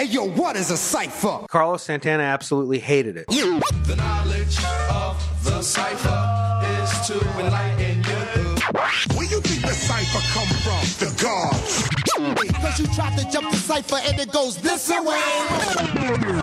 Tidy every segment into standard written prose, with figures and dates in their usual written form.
Hey, yo, what is a cipher? Carlos Santana absolutely hated it. The knowledge of the cipher is to enlighten you. Where you think the cipher come from? The gods. Because you tried to jump the cipher and it goes this way.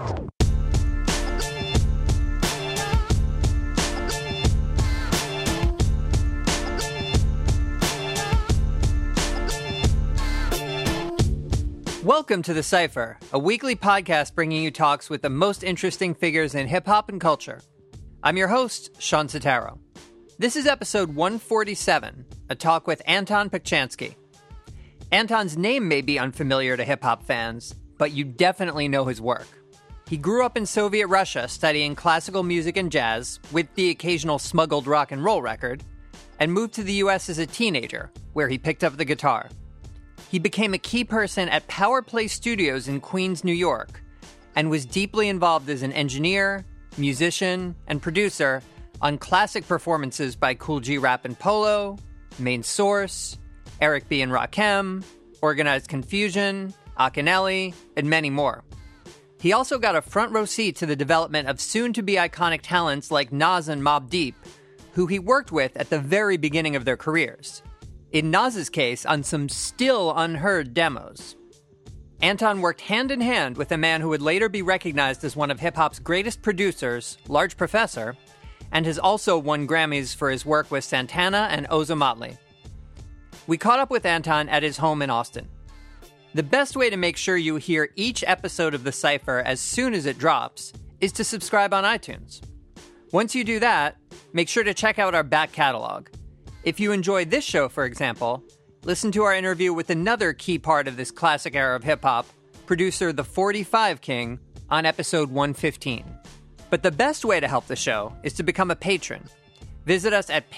Welcome to The Cypher, a weekly podcast bringing you talks with the most interesting figures in hip-hop and culture. I'm your host, Sean Sotaro. This is episode 147, a talk with Anton Pachhansky. Anton's name may be unfamiliar to hip-hop fans, but you definitely know his work. He grew up in Soviet Russia studying classical music and jazz, with the occasional smuggled rock and roll record, and moved to the US as a teenager, where he picked up the guitar. He became a key person at Power Play Studios in Queens, New York, and was deeply involved as an engineer, musician, and producer on classic performances by Kool G Rap and Polo, Main Source, Eric B. and Rakim, Organized Confusion, Akinyele, and many more. He also got a front row seat to the development of soon-to-be iconic talents like Nas and Mobb Deep, who he worked with at the very beginning of their careers. In Nas's case, on some still unheard demos. Anton worked hand-in-hand with a man who would later be recognized as one of hip-hop's greatest producers, Large Professor, and has also won Grammys for his work with Santana and Ozo Motley. We caught up with Anton at his home in Austin. The best way to make sure you hear each episode of The Cypher as soon as it drops is to subscribe on iTunes. Once you do that, make sure to check out our back catalog. If you enjoy this show, for example, listen to our interview with another key part of this classic era of hip-hop, producer The 45 King, on episode 115. But the best way to help the show is to become a patron. Visit us at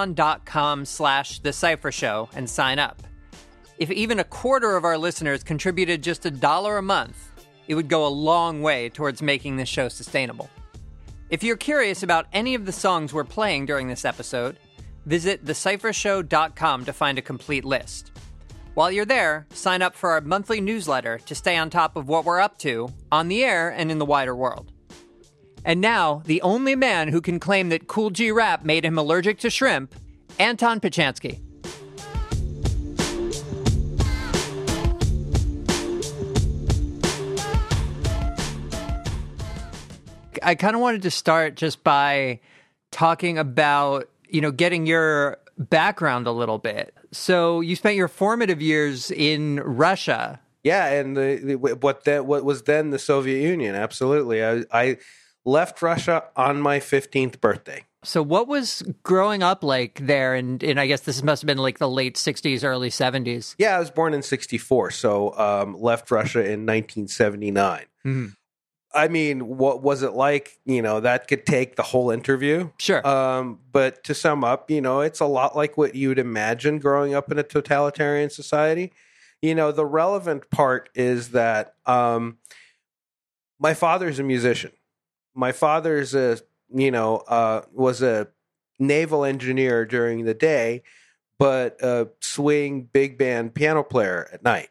patreon.com/thecyphershow and sign up. If even a quarter of our listeners contributed just $1 a month, it would go a long way towards making this show sustainable. If you're curious about any of the songs we're playing during this episode, visit thecyphershow.com to find a complete list. While you're there, sign up for our monthly newsletter to stay on top of what we're up to, on the air and in the wider world. And now, the only man who can claim that Kool G Rap made him allergic to shrimp, Anton Pachhansky. I kind of wanted to start just by talking about getting your background a little bit. So you spent your formative years in Russia. Yeah, and what was then the Soviet Union. Absolutely. I left Russia on my 15th birthday. So what was growing up like there? And I guess this must have been like the late 60s, early 70s. Yeah, I was born in 64, so left Russia in 1979. Mm-hmm. I mean, what was it like? That could take the whole interview. Sure. But to sum up, it's a lot like what you'd imagine growing up in a totalitarian society. The relevant part is that my father's a musician. My father's was a naval engineer during the day, but a swing big band piano player at night.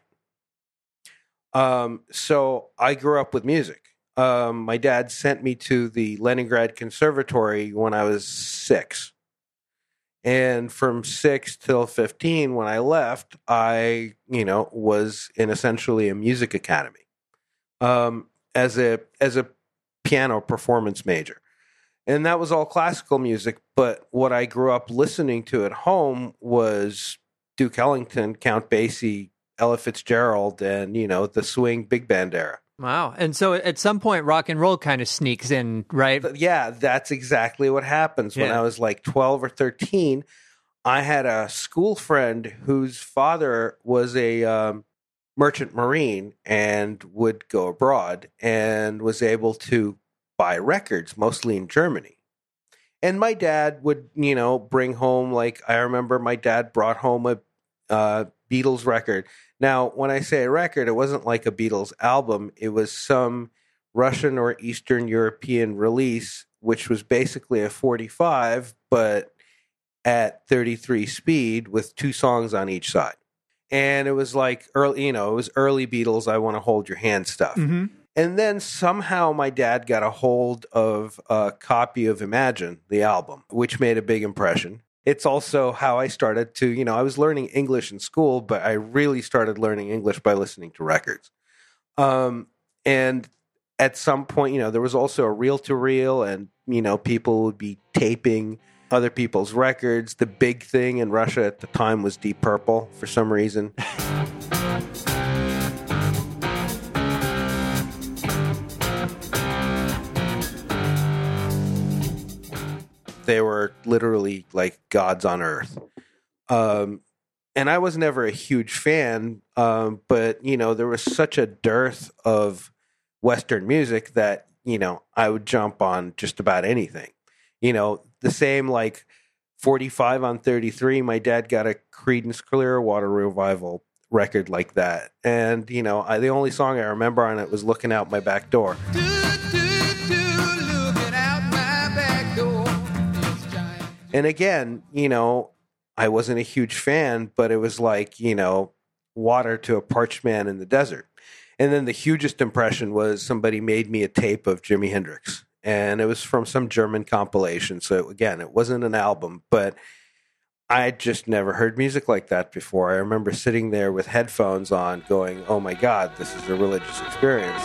So I grew up with music. My dad sent me to the Leningrad Conservatory when I was 6. And from 6 till 15, when I left, I, was in essentially a music academy as a piano performance major. And that was all classical music. But what I grew up listening to at home was Duke Ellington, Count Basie, Ella Fitzgerald, and, the swing big band era. Wow. And so at some point, rock and roll kind of sneaks in, right? Yeah, that's exactly what happens. When I was like 12 or 13, I had a school friend whose father was a merchant marine and would go abroad and was able to buy records, mostly in Germany. And my dad would, bring home, I remember my dad brought home a Beatles record. Now, when I say a record, it wasn't like a Beatles album. It was some Russian or Eastern European release, which was basically a 45, but at 33 speed with 2 songs on each side. And it was like early, it was early Beatles, I Want to Hold Your Hand stuff. Mm-hmm. And then somehow my dad got a hold of a copy of Imagine, the album, which made a big impression. It's also how I started to, I was learning English in school, but I really started learning English by listening to records. And at some point, there was also a reel-to-reel, and, people would be taping other people's records. The big thing in Russia at the time was Deep Purple for some reason. They were literally like gods on earth. And I was never a huge fan, but, there was such a dearth of Western music that, I would jump on just about anything. The same like 45 on 33, my dad got a Creedence Clearwater Revival record like that. And, the only song I remember on it was Looking Out My Back Door. And again, I wasn't a huge fan, but it was like, water to a parched man in the desert. And then the hugest impression was somebody made me a tape of Jimi Hendrix. And it was from some German compilation. So again, it wasn't an album, but I just never heard music like that before. I remember sitting there with headphones on going, oh my God, this is a religious experience.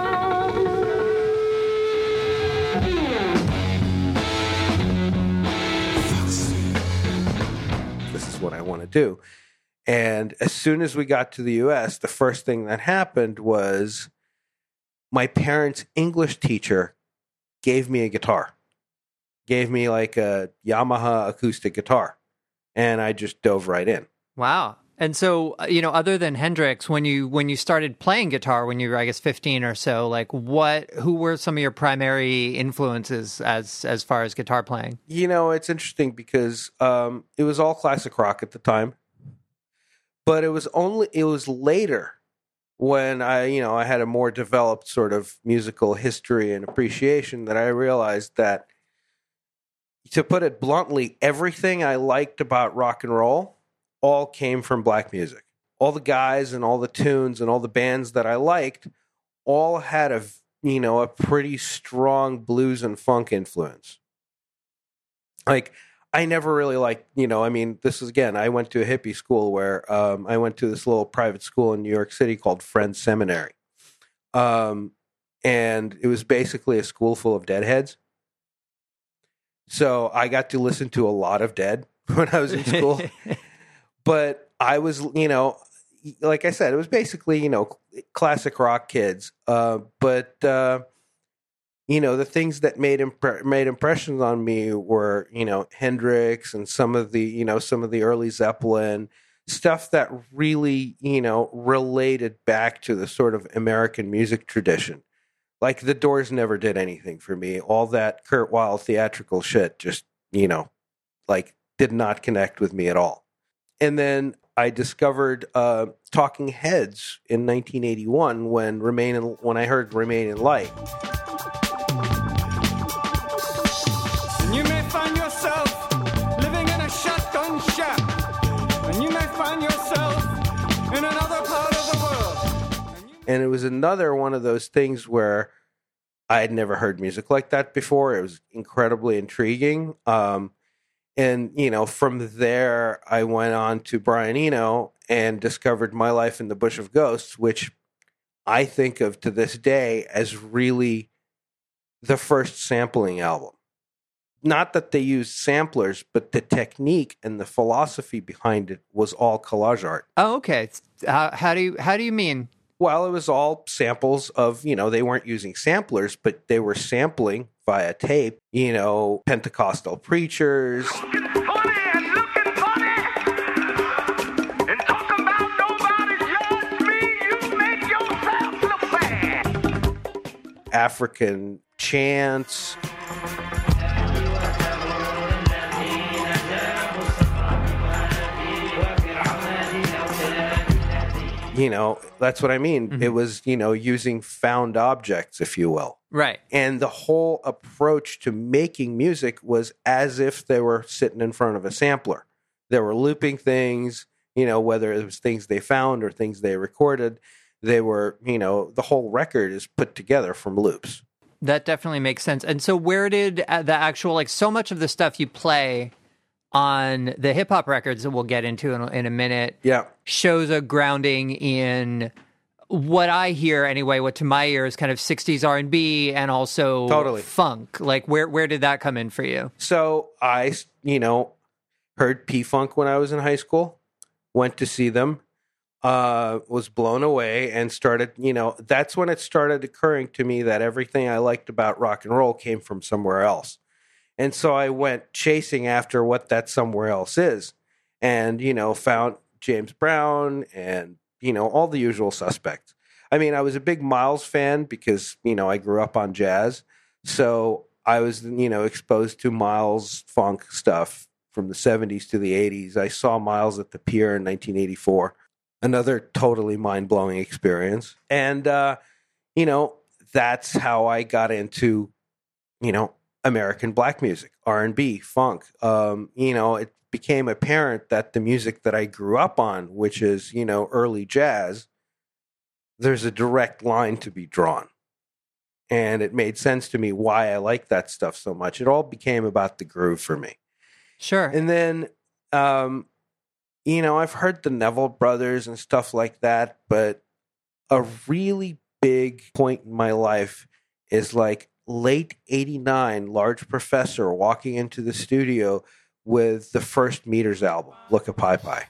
What I want to do. And as soon as we got to the US, the first thing that happened was my parents' English teacher gave me a guitar, gave me like a Yamaha acoustic guitar, and I just dove right in. Wow. And so, other than Hendrix, when you started playing guitar when you were, I guess, 15 or so, like who were some of your primary influences as far as guitar playing? It's interesting because it was all classic rock at the time, but it was later when I had a more developed sort of musical history and appreciation that I realized that, to put it bluntly, everything I liked about rock and roll all came from black music. All the guys and all the tunes and all the bands that I liked all had a pretty strong blues and funk influence. Like, I never really liked, this is, again, I went to a hippie school where I went to this little private school in New York City called Friends Seminary. And it was basically a school full of Deadheads. So I got to listen to a lot of Dead when I was in school. But I was, like I said, it was basically, classic rock kids. But the things that made impressions on me were, Hendrix and some of the early Zeppelin stuff that really, related back to the sort of American music tradition. Like the Doors never did anything for me. All that Kurt Weill theatrical shit just, did not connect with me at all. And then I discovered Talking Heads in 1981 when I heard Remain in Light. You may find yourself living in a shotgun shack, and you may find yourself in another part of the world. And it was another one of those things where I had never heard music like that before. It was incredibly intriguing. And, from there, I went on to Brian Eno and discovered My Life in the Bush of Ghosts, which I think of to this day as really the first sampling album. Not that they used samplers, but the technique and the philosophy behind it was all collage art. Oh, okay. How do you mean? Well, it was all samples of, they weren't using samplers, but they were sampling via tape, Pentecostal preachers. Looking funny and looking funny. And talk about nobody's judged me. You make yourself look bad. African chants. That's what I mean. Mm-hmm. It was, using found objects, if you will. Right. And the whole approach to making music was as if they were sitting in front of a sampler. They were looping things, whether it was things they found or things they recorded, they were, the whole record is put together from loops. That definitely makes sense. And so where did the actual, like, so much of the stuff you play on the hip hop records that we'll get into in a minute shows a grounding in what I hear anyway, what to my ear is kind of 60s R&B and also Totally. funk. Like, where did that come in for you? So I, heard P-Funk when I was in high school, went to see them, was blown away, and started, that's when it started occurring to me that everything I liked about rock and roll came from somewhere else. And so I went chasing after what that somewhere else is, and, found James Brown and, all the usual suspects. I mean, I was a big Miles fan because, I grew up on jazz. So I was, exposed to Miles funk stuff from the 70s to the 80s. I saw Miles at the Pier in 1984. Another totally mind-blowing experience. And, that's how I got into, American black music, R&B, funk. It became apparent that the music that I grew up on, which is, early jazz, there's a direct line to be drawn. And it made sense to me why I like that stuff so much. It all became about the groove for me. Sure. And then, I've heard the Neville Brothers and stuff like that, but a really big point in my life is like late 89, Large Professor walking into the studio with the first Meters album, Look a Pie Pie.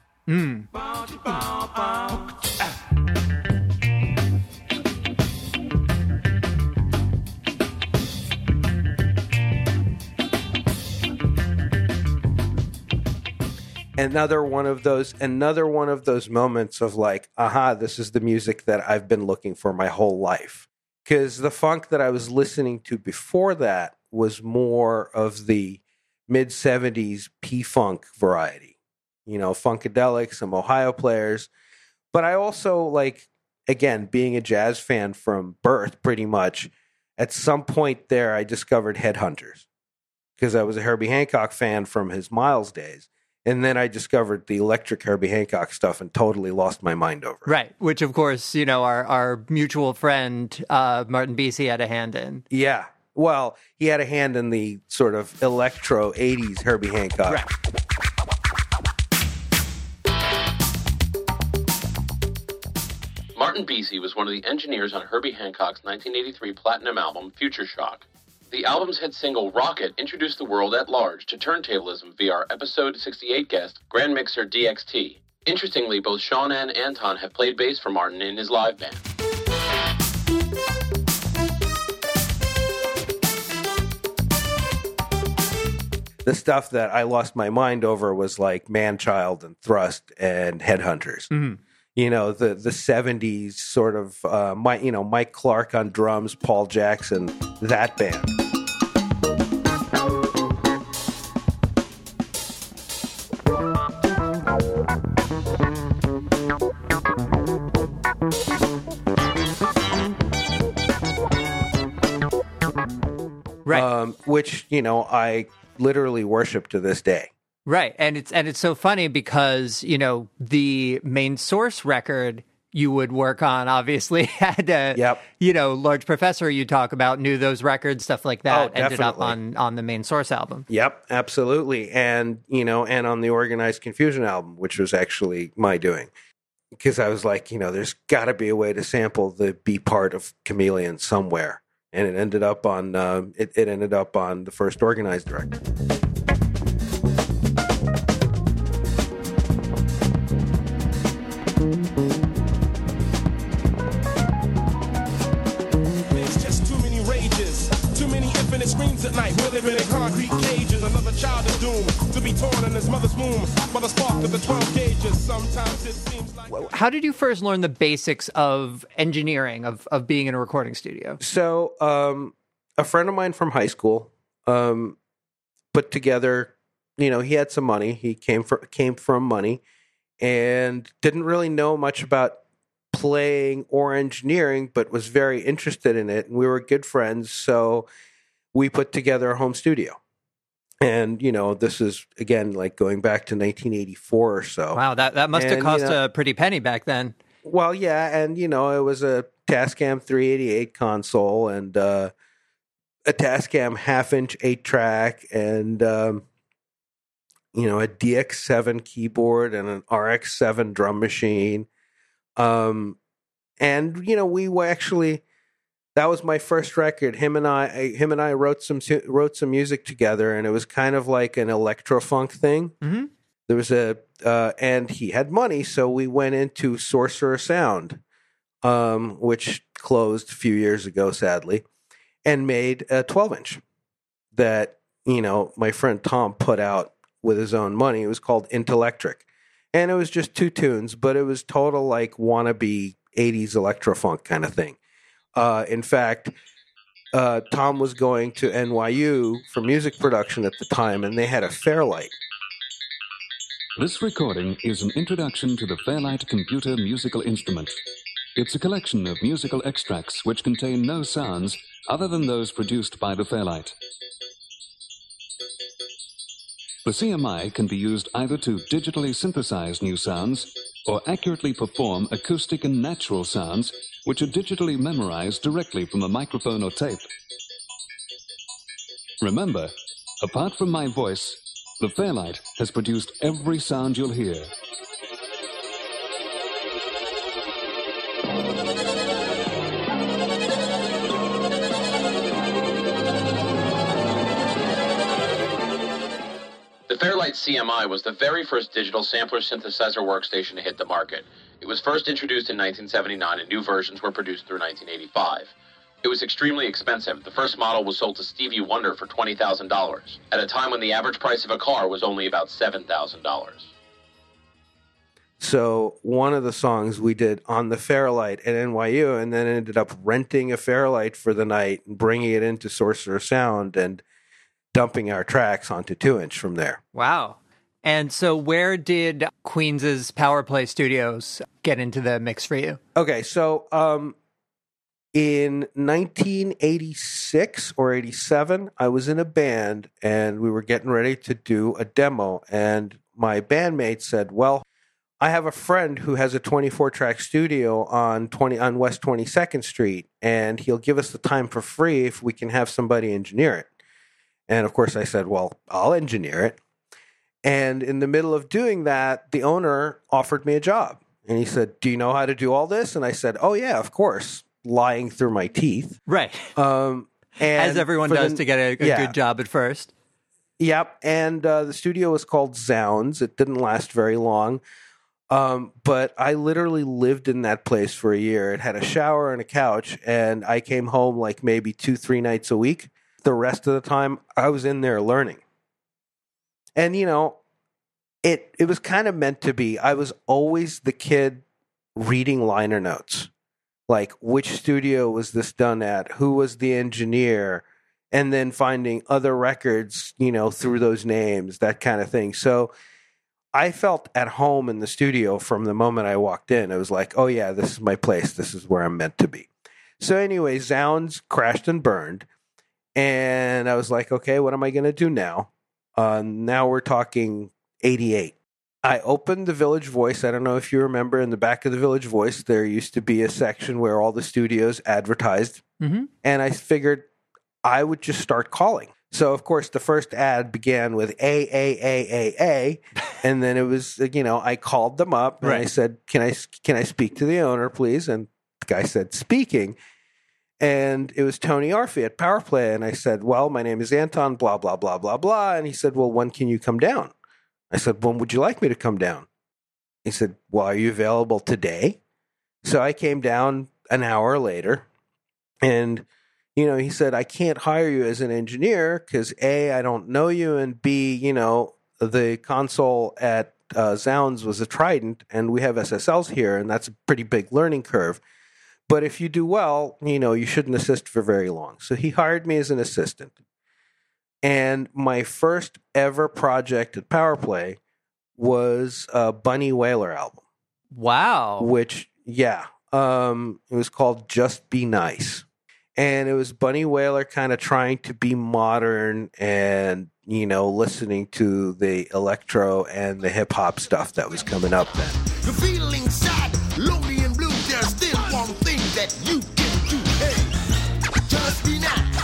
Another one of those moments of like, aha, this is the music that I've been looking for my whole life. Because the funk that I was listening to before that was more of the mid-70s P-Funk variety. Funkadelic, some Ohio Players. But I also, like, again, being a jazz fan from birth, pretty much, at some point there, I discovered Headhunters. Because I was a Herbie Hancock fan from his Miles days. And then I discovered the electric Herbie Hancock stuff and totally lost my mind over it. Right, which, of course, our mutual friend, Martin Beasy, had a hand in. Yeah. Well, he had a hand in the sort of electro 80s Herbie Hancock. Right. Martin Beasy was one of the engineers on Herbie Hancock's 1983 platinum album, Future Shock. The album's hit single, Rocket, introduced the world at large to turntablism via our episode 68 guest, Grand Mixer DXT. Interestingly, both Sean and Anton have played bass for Martin in his live band. The stuff that I lost my mind over was like Man-Child and Thrust and Headhunters. Mm-hmm. The 70s sort of, Mike Clark on drums, Paul Jackson, that band. Right. Which, I literally worship to this day. Right. And it's so funny because, the Main Source record you would work on obviously had a, Large Professor you talk about knew those records, stuff like that, ended up on the Main Source album. Yep, absolutely. And, and on the Organized Confusion album, which was actually my doing. Because I was like, there's got to be a way to sample the B part of Chameleon somewhere. And it ended up on it ended up on the first Organized record. There's just too many rages, too many infinite screams at night. We're living in concrete cages. Another child is doomed to be torn in his mother's womb by the spark of the 12 gauges. Sometimes it seems like. How did you first learn the basics of engineering, of being in a recording studio? So, a friend of mine from high school put together, he had some money. He came from money and didn't really know much about playing or engineering, but was very interested in it. And we were good friends. So we put together a home studio. And, this is, again, like going back to 1984 or so. Wow, that must have cost a pretty penny back then. Well, yeah, and, it was a Tascam 388 console and a Tascam half-inch 8-track and, a DX7 keyboard and an RX7 drum machine. And, we actually... That was my first record. Him and I wrote some music together, and it was kind of like an electro-funk thing. Mm-hmm. There was and he had money, so we went into Sorcerer Sound, which closed a few years ago, sadly, and made a 12-inch that, my friend Tom put out with his own money. It was called Intellectric, and it was just 2 tunes, but it was total like wannabe 80s electro-funk kind of thing. In fact, Tom was going to NYU for music production at the time, and they had a Fairlight. This recording is an introduction to the Fairlight computer musical instrument. It's a collection of musical extracts which contain no sounds other than those produced by the Fairlight. The CMI can be used either to digitally synthesize new sounds or accurately perform acoustic and natural sounds which are digitally memorized directly from a microphone or tape. Remember, apart from my voice, the Fairlight has produced every sound you'll hear. The Fairlight CMI was the very first digital sampler synthesizer workstation to hit the market. It was first introduced in 1979 and new versions were produced through 1985. It was extremely expensive. The first model was sold to Stevie Wonder for $20,000, at a time when the average price of a car was only about $7,000. So one of the songs we did on the Fairlight at NYU, and then ended up renting a Fairlight for the night and bringing it into Sorcerer Sound and dumping our tracks onto 2-inch from there. Wow. And so where did Queens's Power Play Studios get into the mix for you? Okay, so in 1986 or 87, I was in a band, and we were getting ready to do a demo, and my bandmate said, well, I have a friend who has a 24-track studio on West 22nd Street, and he'll give us the time for free if we can have somebody engineer it. And, of course, I said, well, I'll engineer it. And in the middle of doing that, the owner offered me a job. And he said, do you know how to do all this? And I said, oh, yeah, of course, lying through my teeth. Right. And as everyone does to get a good job at first. Yep. And the studio was called Zounds. It didn't last very long. But I literally lived in that place for a year. It had a shower and a couch. And I came home like maybe 2-3 nights a week. The rest of the time, I was in there learning. And, it was kind of meant to be. I was always the kid reading liner notes. Like, which studio was this done at? Who was the engineer? And then finding other records, through those names, that kind of thing. So I felt at home in the studio from the moment I walked in. It was like, oh, yeah, this is my place. This is where I'm meant to be. So anyway, Zounds crashed and burned. And I was like, okay, what am I going to do now? Now we're talking 88. I opened the Village Voice. I don't know if you remember, in the back of the Village Voice, there used to be a section where all the studios advertised. Mm-hmm. And I figured I would just start calling. So, of course, the first ad began with A. And then it was, I called them up and I said, can I speak to the owner, please? And the guy said, speaking. And it was Tony Arfi at Power Play. And I said, well, my name is Anton, blah, blah, blah, blah, blah. And he said, well, when can you come down? I said, when would you like me to come down? He said, well, are you available today? So I came down an hour later. And, he said, I can't hire you as an engineer because A, I don't know you. And B, the console at Zounds was a Trident and we have SSLs here. And that's a pretty big learning curve. But if you do well, you shouldn't assist for very long. So he hired me as an assistant. And my first ever project at Power Play was a Bunny Wailer album. Wow. Which, it was called Just Be Nice. And it was Bunny Wailer kind of trying to be modern and, you know, listening to the electro and the hip hop stuff that was coming up then. You're feeling sad, lonely and blue. There's still one thing that you can do. Hey, just be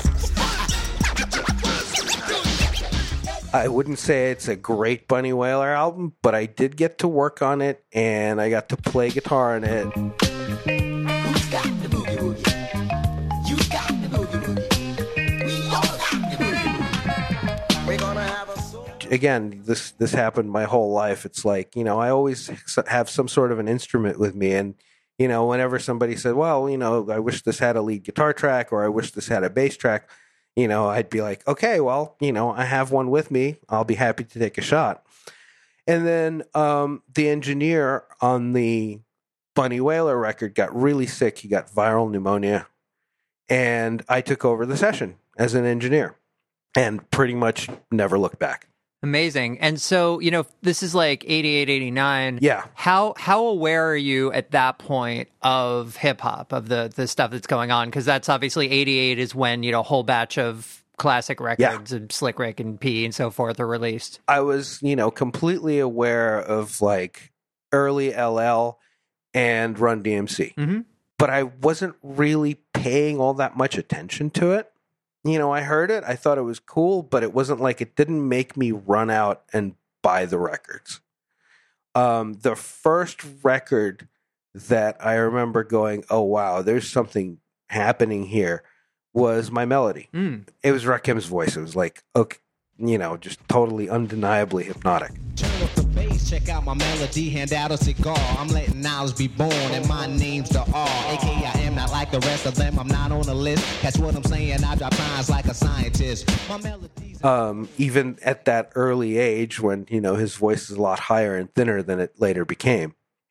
nice. I wouldn't say it's a great Bunny Wailer album, but I did get to work on it and I got to play guitar on it. Who's got the boogie woogie? You got the boogie woogie. We all got the boogie woogie. We're gonna have a soul. Again, this happened my whole life. It's like, you know, I always have some sort of an instrument with me. And, you know, whenever somebody said, well, you know, I wish this had a lead guitar track or I wish this had a bass track, you know, I'd be like, okay, well, you know, I have one with me. I'll be happy to take a shot. And then the engineer on the Bunny Wailer record got really sick. He got viral pneumonia. And I took over the session as an engineer and pretty much never looked back. Amazing. And so, you know, this is like 88, 89. Yeah. How aware are you at that point of hip hop, of the stuff that's going on? Because that's obviously 88 is when, you know, a whole batch of classic records and Slick Rick and P and so forth are released. I was, you know, completely aware of like early LL and Run DMC. Mm-hmm. But I wasn't really paying all that much attention to it. You know, I heard it. I thought it was cool, but it wasn't like it didn't make me run out and buy the records. The first record that I remember going, oh, wow, there's something happening here was My Melody. It was Rakim's voice. It was like, okay, you know, just totally undeniably hypnotic. Turn up the bass, check out my melody, hand out a cigar. I'm letting knowledge be born, and my name's the R. A.K.A. I am not like the rest of them, I'm not on the list. Catch what I'm saying, I drop lines like a scientist. My melodies... Even at that early age when, you know, his voice is a lot higher and thinner than it later became,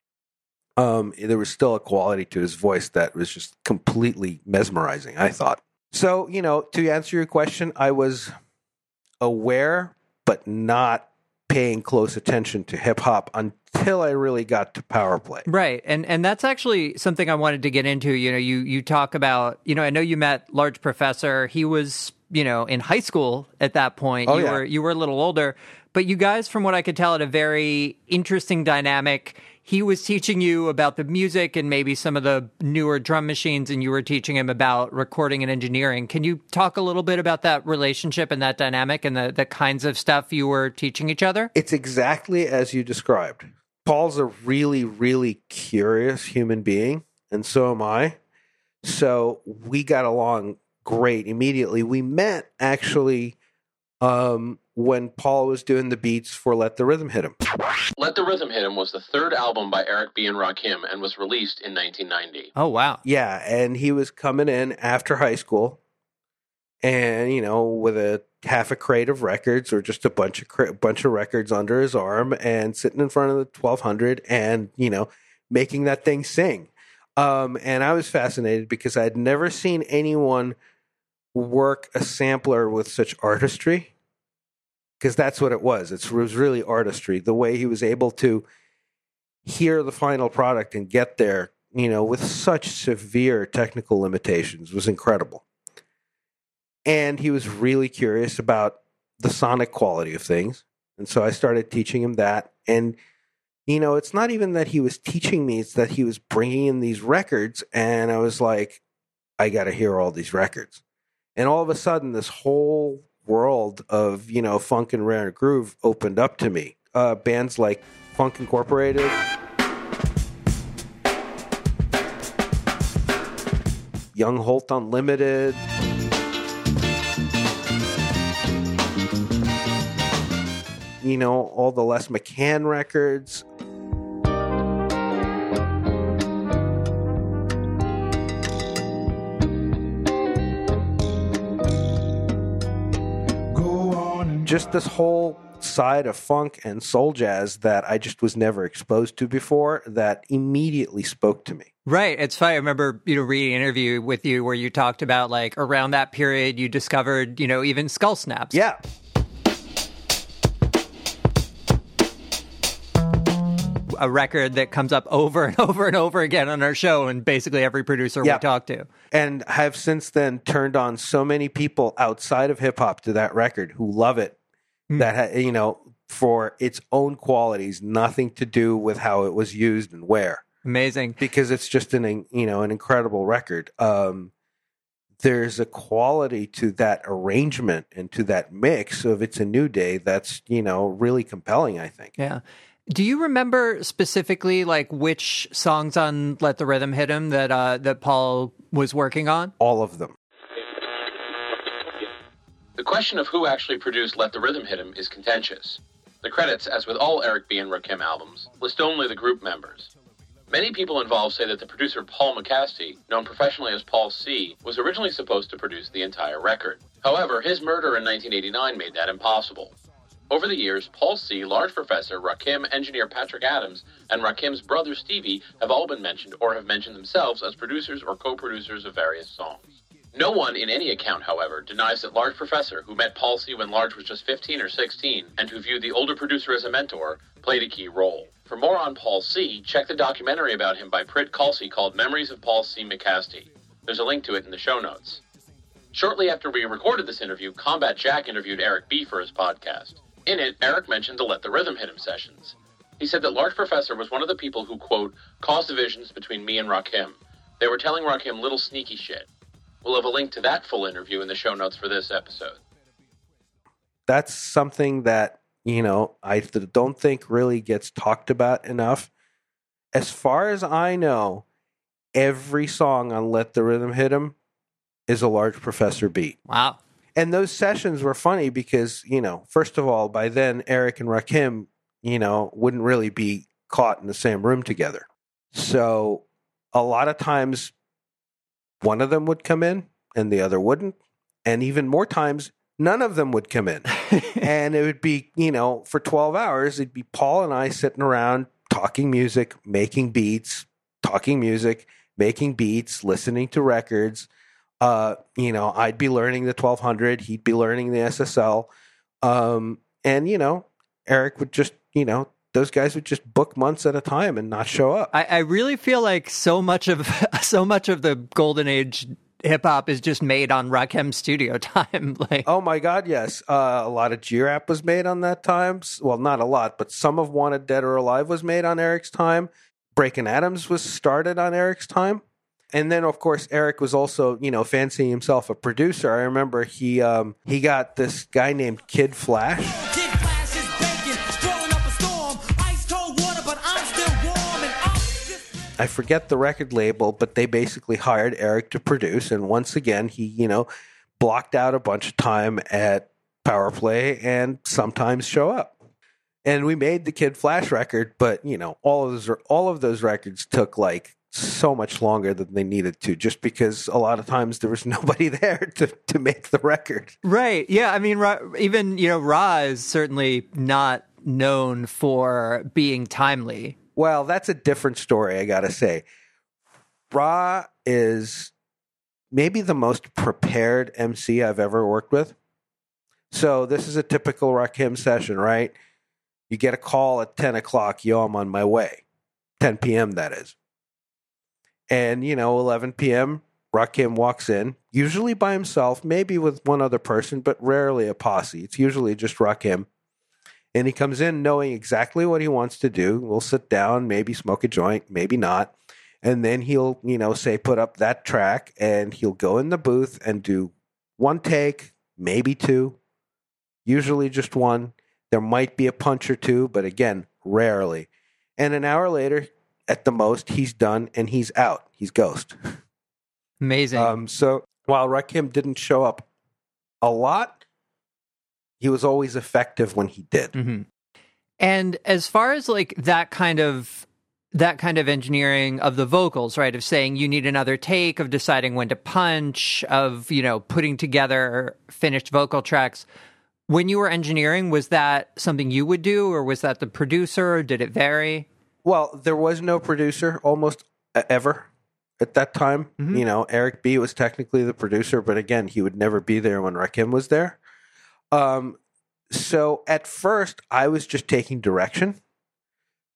there was still a quality to his voice that was just completely mesmerizing, I thought. So, you know, to answer your question, I was aware, but not paying close attention to hip hop until I really got to Power Play. Right. And that's actually something I wanted to get into. You know, you talk about, you know, I know you met Large Professor. He was, you know, in high school at that point. Oh, You were a little older, but you guys, from what I could tell, had a very interesting dynamic. He was teaching you about the music and maybe some of the newer drum machines, and you were teaching him about recording and engineering. Can you talk a little bit about that relationship and that dynamic and the kinds of stuff you were teaching each other? It's exactly as you described. Paul's a really, really curious human being, and so am I. So we got along great immediately. We met, actually, when Paul was doing the beats for Let the Rhythm Hit 'Em. Let the Rhythm Hit 'Em was the third album by Eric B. and Rakim and was released in 1990. Oh, wow. Yeah, and he was coming in after high school and, you know, with a half a crate of records or just a bunch of records under his arm and sitting in front of the 1200 and, you know, making that thing sing. And I was fascinated because I'd never seen anyone work a sampler with such artistry. Because that's what it was. It was really artistry. The way he was able to hear the final product and get there, you know, with such severe technical limitations was incredible. And he was really curious about the sonic quality of things. And so I started teaching him that. And, you know, it's not even that he was teaching me, it's that he was bringing in these records. And I was like, I got to hear all these records. And all of a sudden, this whole world of, you know, funk and rare groove opened up to me. Bands like Funk Incorporated, Young Holt Unlimited, you know, all the Les McCann records. Just this whole side of funk and soul jazz that I just was never exposed to before that immediately spoke to me. Right. It's funny. I remember, you know, reading an interview with you where you talked about, like, around that period, you discovered, you know, even Skull Snaps. Yeah. a record that comes up over and over and over again on our show, and basically every producer we talk to. And have since then turned on so many people outside of hip hop to that record who love it, that, you know, for its own qualities, nothing to do with how it was used and where. Amazing. Because it's just an incredible record. There's a quality to that arrangement and to that mix of It's a New Day that's, you know, really compelling, I think. Yeah. Do you remember specifically like which songs on Let the Rhythm Hit 'Em that Paul was working on? All of them. The question of who actually produced Let the Rhythm Hit 'Em is contentious. The credits, as with all Eric B. and Rakim albums, list only the group members. Many people involved say that the producer Paul McCasty, known professionally as Paul C., was originally supposed to produce the entire record. However, his murder in 1989 made that impossible. Over the years, Paul C., Large Professor, Rakim, engineer Patrick Adams, and Rakim's brother Stevie have all been mentioned or have mentioned themselves as producers or co-producers of various songs. No one in any account, however, denies that Large Professor, who met Paul C. when Large was just 15 or 16, and who viewed the older producer as a mentor, played a key role. For more on Paul C., check the documentary about him by Prit Kalsi called Memories of Paul C. McCasty. There's a link to it in the show notes. Shortly after we recorded this interview, Combat Jack interviewed Eric B. for his podcast. In it, Eric mentioned the Let the Rhythm Hit 'Em sessions. He said that Large Professor was one of the people who, quote, caused divisions between me and Rakim. They were telling Rakim little sneaky shit. We'll have a link to that full interview in the show notes for this episode. That's something that, you know, I don't think really gets talked about enough. As far as I know, every song on Let the Rhythm Hit 'Em is a Large Professor beat. Wow. And those sessions were funny because, you know, first of all, by then, Eric and Rakim, you know, wouldn't really be caught in the same room together. So a lot of times, one of them would come in and the other wouldn't. And even more times, none of them would come in. And it would be, you know, for 12 hours, it'd be Paul and I sitting around talking music, making beats, talking music, making beats, listening to records. You know, I'd be learning the 1200, he'd be learning the SSL. And, you know, Eric would just, you know, those guys would just book months at a time and not show up. I really feel like so much of the golden age hip hop is just made on Rakim's studio time. Like, oh my God, yes. A lot of G-Rap was made on that time. Well, not a lot, but some of Wanted Dead or Alive was made on Eric's time. Breaking Atoms was started on Eric's time. And then, of course, Eric was also, you know, fancying himself a producer. I remember he got this guy named Kid Flash. Kid Flash is baking, throwing up a storm, ice cold water, but I'm still warm and up. I forget the record label, but they basically hired Eric to produce. And once again, he, you know, blocked out a bunch of time at Power Play and sometimes show up. And we made the Kid Flash record, but, you know, all of those records took like so much longer than they needed to, just because a lot of times there was nobody there to make the record. Right. Yeah. I mean, even, you know, Ra is certainly not known for being timely. Well, that's a different story, I gotta say. Ra is maybe the most prepared MC I've ever worked with. So this is a typical Rakim session, right? You get a call at 10 o'clock, yo, I'm on my way. 10 p.m., that is. And, you know, 11 p.m., Rakim walks in, usually by himself, maybe with one other person, but rarely a posse. It's usually just Rakim. And he comes in knowing exactly what he wants to do. We'll sit down, maybe smoke a joint, maybe not. And then he'll, you know, say, put up that track, and he'll go in the booth and do one take, maybe two, usually just one. There might be a punch or two, but again, rarely. And an hour later, at the most, he's done and he's out. He's ghost. Amazing. So while Rakim didn't show up a lot, he was always effective when he did. Mm-hmm. And as far as like that kind of engineering of the vocals, right? Of saying you need another take, of deciding when to punch, of, you know, putting together finished vocal tracks. When you were engineering, was that something you would do, or was that the producer, or did it vary? Well, there was no producer almost ever at that time. Mm-hmm. You know, Eric B. was technically the producer, but again, he would never be there when Rakim was there. So at first, I was just taking direction.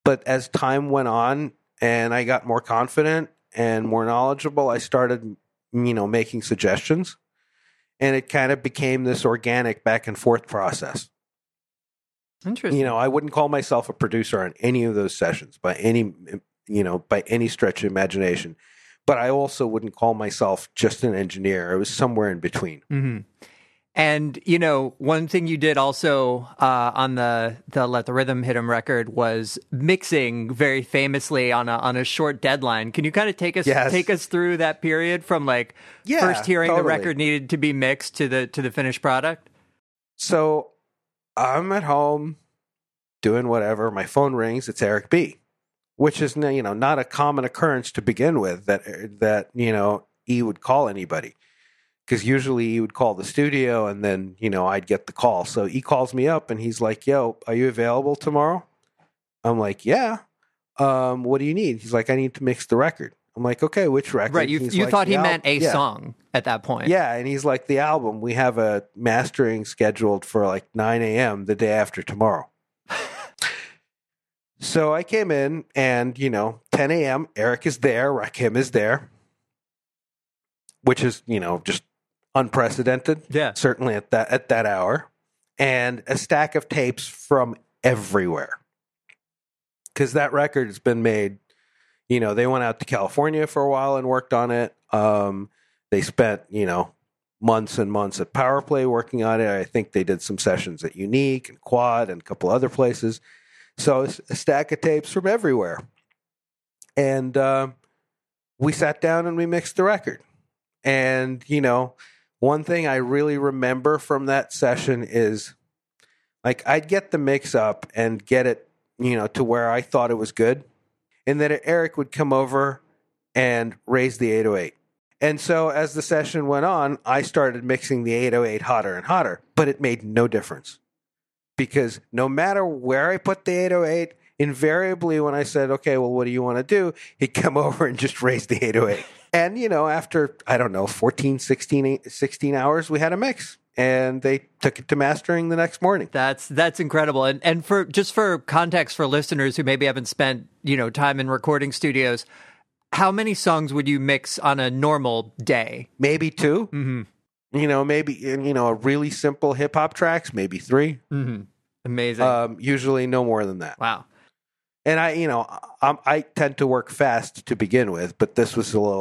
But as time went on and I got more confident and more knowledgeable, I started, making suggestions. And it kind of became this organic back and forth process. Interesting. I wouldn't call myself a producer on any of those sessions by any stretch of imagination. But I also wouldn't call myself just an engineer. I was somewhere in between. Mm-hmm. And, one thing you did also on the Let the Rhythm Hit 'Em record was mixing very famously on a short deadline. Can you kind of take us through that period from first hearing the record needed to be mixed to the finished product? So I'm at home doing whatever. My phone rings. It's Eric B., which is, not a common occurrence to begin with that E would call anybody. Because usually he would call the studio and then, I'd get the call. So he calls me up and he's like, yo, are you available tomorrow? I'm like, yeah. What do you need? He's like, I need to mix the record. I'm like, okay, which record? Right, you thought he meant a song at that point. Yeah, and he's like, the album. We have a mastering scheduled for 9 a.m. the day after tomorrow. So I came in and, 10 a.m., Eric is there, Rakim is there, which is, just unprecedented. Yeah. Certainly at that hour. And a stack of tapes from everywhere. Because that record has been made, they went out to California for a while and worked on it. They spent, months and months at Powerplay working on it. I think they did some sessions at Unique and Quad and a couple other places. So a stack of tapes from everywhere. And we sat down and we mixed the record. And, one thing I really remember from that session is I'd get the mix up and get it, to where I thought it was good. And then Eric would come over and raise the 808. And so as the session went on, I started mixing the 808 hotter and hotter, but it made no difference. Because no matter where I put the 808, invariably when I said, okay, well, what do you want to do? He'd come over and just raise the 808. And, after, 14, 16 hours, we had a mix. And they took it to mastering the next morning. That's incredible. And for context for listeners who maybe haven't spent, time in recording studios, how many songs would you mix on a normal day? Maybe 2. Mm-hmm. Maybe, a really simple hip-hop tracks, maybe 3. Mm-hmm. Amazing. Usually no more than that. Wow. And I tend to work fast to begin with, but this was a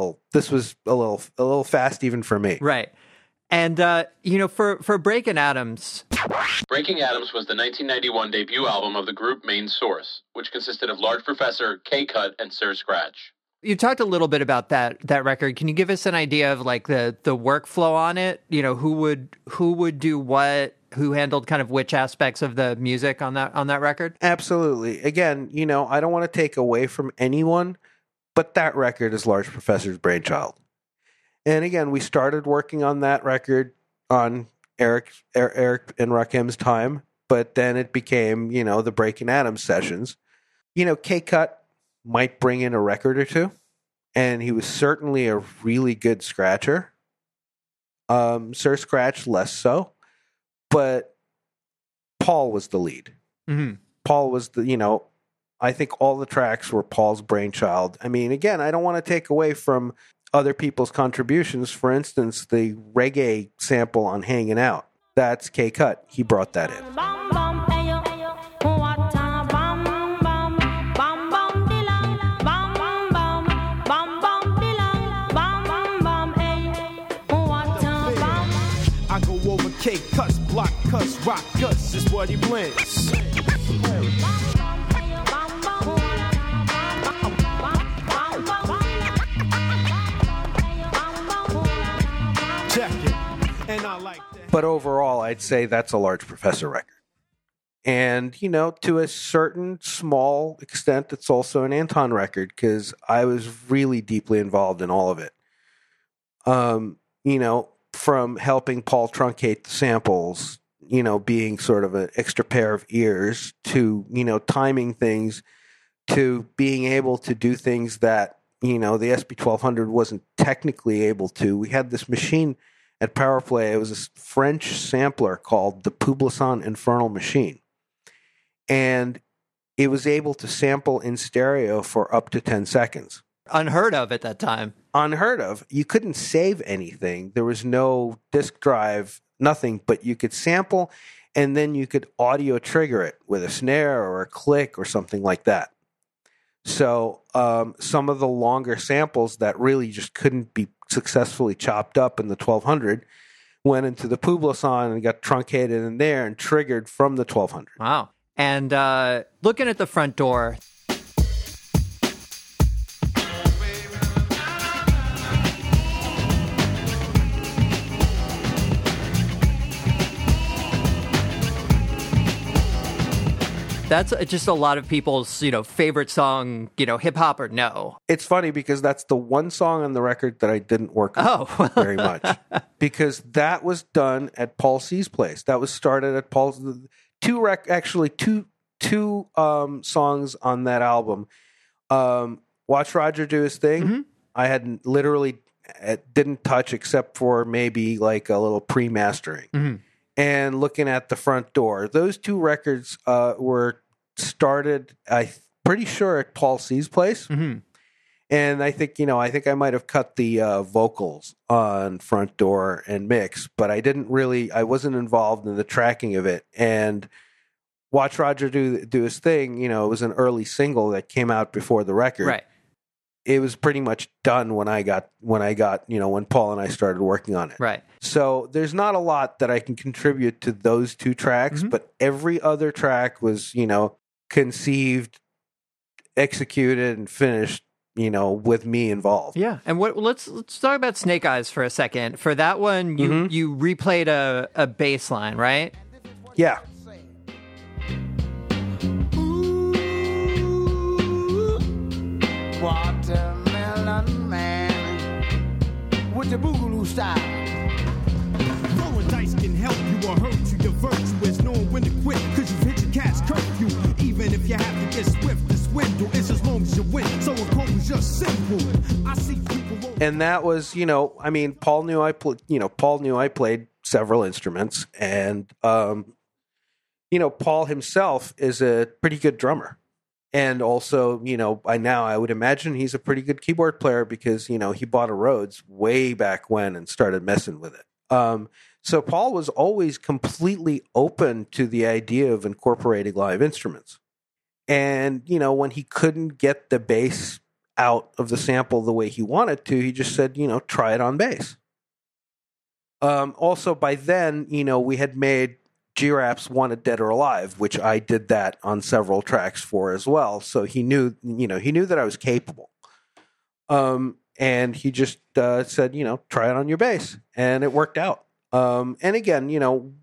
little fast even for me. Right. And, for Breaking Atoms. Breaking Atoms was the 1991 debut album of the group Main Source, which consisted of Large Professor, K-Cut, and Sir Scratch. You talked a little bit about that record. Can you give us an idea of the workflow on it? Who would do what? Who handled kind of which aspects of the music on that record? Absolutely. Again, I don't want to take away from anyone, but that record is Large Professor's brainchild. And again, we started working on that record on Eric and Rakim's time, but then it became, the Breaking Atoms sessions. K-Cut might bring in a record or two, and he was certainly a really good scratcher. Sir Scratch less so. But Paul was the lead. Mm-hmm. Paul was I think all the tracks were Paul's brainchild. I mean, again, I don't want to take away from other people's contributions. For instance, the reggae sample on Hanging Out. That's K-Cut. He brought that in. Cake cuts, block cuts, rock cuts is what he blends. Check it. And I like that. But overall, I'd say that's a Large Professor record. And, to a certain small extent, it's also an Anton record because I was really deeply involved in all of it. From helping Paul truncate the samples, being sort of an extra pair of ears to, timing things, to being able to do things that, the SP1200 wasn't technically able to. We had this machine at Powerplay. It was a French sampler called the Publison Infernal Machine. And it was able to sample in stereo for up to 10 seconds. Unheard of at that time. Unheard of. You couldn't save anything. There was no disk drive, nothing, but you could sample and then you could audio trigger it with a snare or a click or something like that. So some of the longer samples that really just couldn't be successfully chopped up in the 1200 went into the Publison and got truncated in there and triggered from the 1200. Wow. And looking at the front door, that's just a lot of people's, favorite song, hip hop or no. It's funny because that's the one song on the record that I didn't work on very much. Because that was done at Paul C's place. That was started at Paul's. Two songs on that album. Watch Roger Do His Thing. Mm-hmm. I had literally didn't touch except for maybe like a little pre-mastering. Mm-hmm. And Looking at the Front Door. Those two records were started, I'm pretty sure, at Paul C's place. Mm-hmm. And I think I might have cut the vocals on Front Door and mix, but I wasn't involved in the tracking of it. And Watch Roger Do His Thing, it was an early single that came out before the record. Right. It was pretty much done when Paul and I started working on it. Right. So there's not a lot that I can contribute to those two tracks, but every other track was, conceived, executed, and finished, with me involved. Yeah. And let's talk about Snake Eyes for a second. For that one, you replayed a bass line, right? Yeah. Watermelon man with the boogaloo style. Throwing dice can help you or hurt you. Your virtue is knowing when to quit, cause you've hit your cat's curfew. Even if you have to get swift, the swindle is as long as you win. So a quote is just simple. I see people. And that was, Paul knew I played several instruments, and Paul himself is a pretty good drummer. And also, by now I would imagine he's a pretty good keyboard player because, he bought a Rhodes way back when and started messing with it. So Paul was always completely open to the idea of incorporating live instruments. And, when he couldn't get the bass out of the sample the way he wanted to, he just said, try it on bass. Also, by then, we had made G-Rap's Wanted Dead or Alive, which I did that on several tracks for as well. So he knew that I was capable. And he just said, try it on your bass. And it worked out. And again,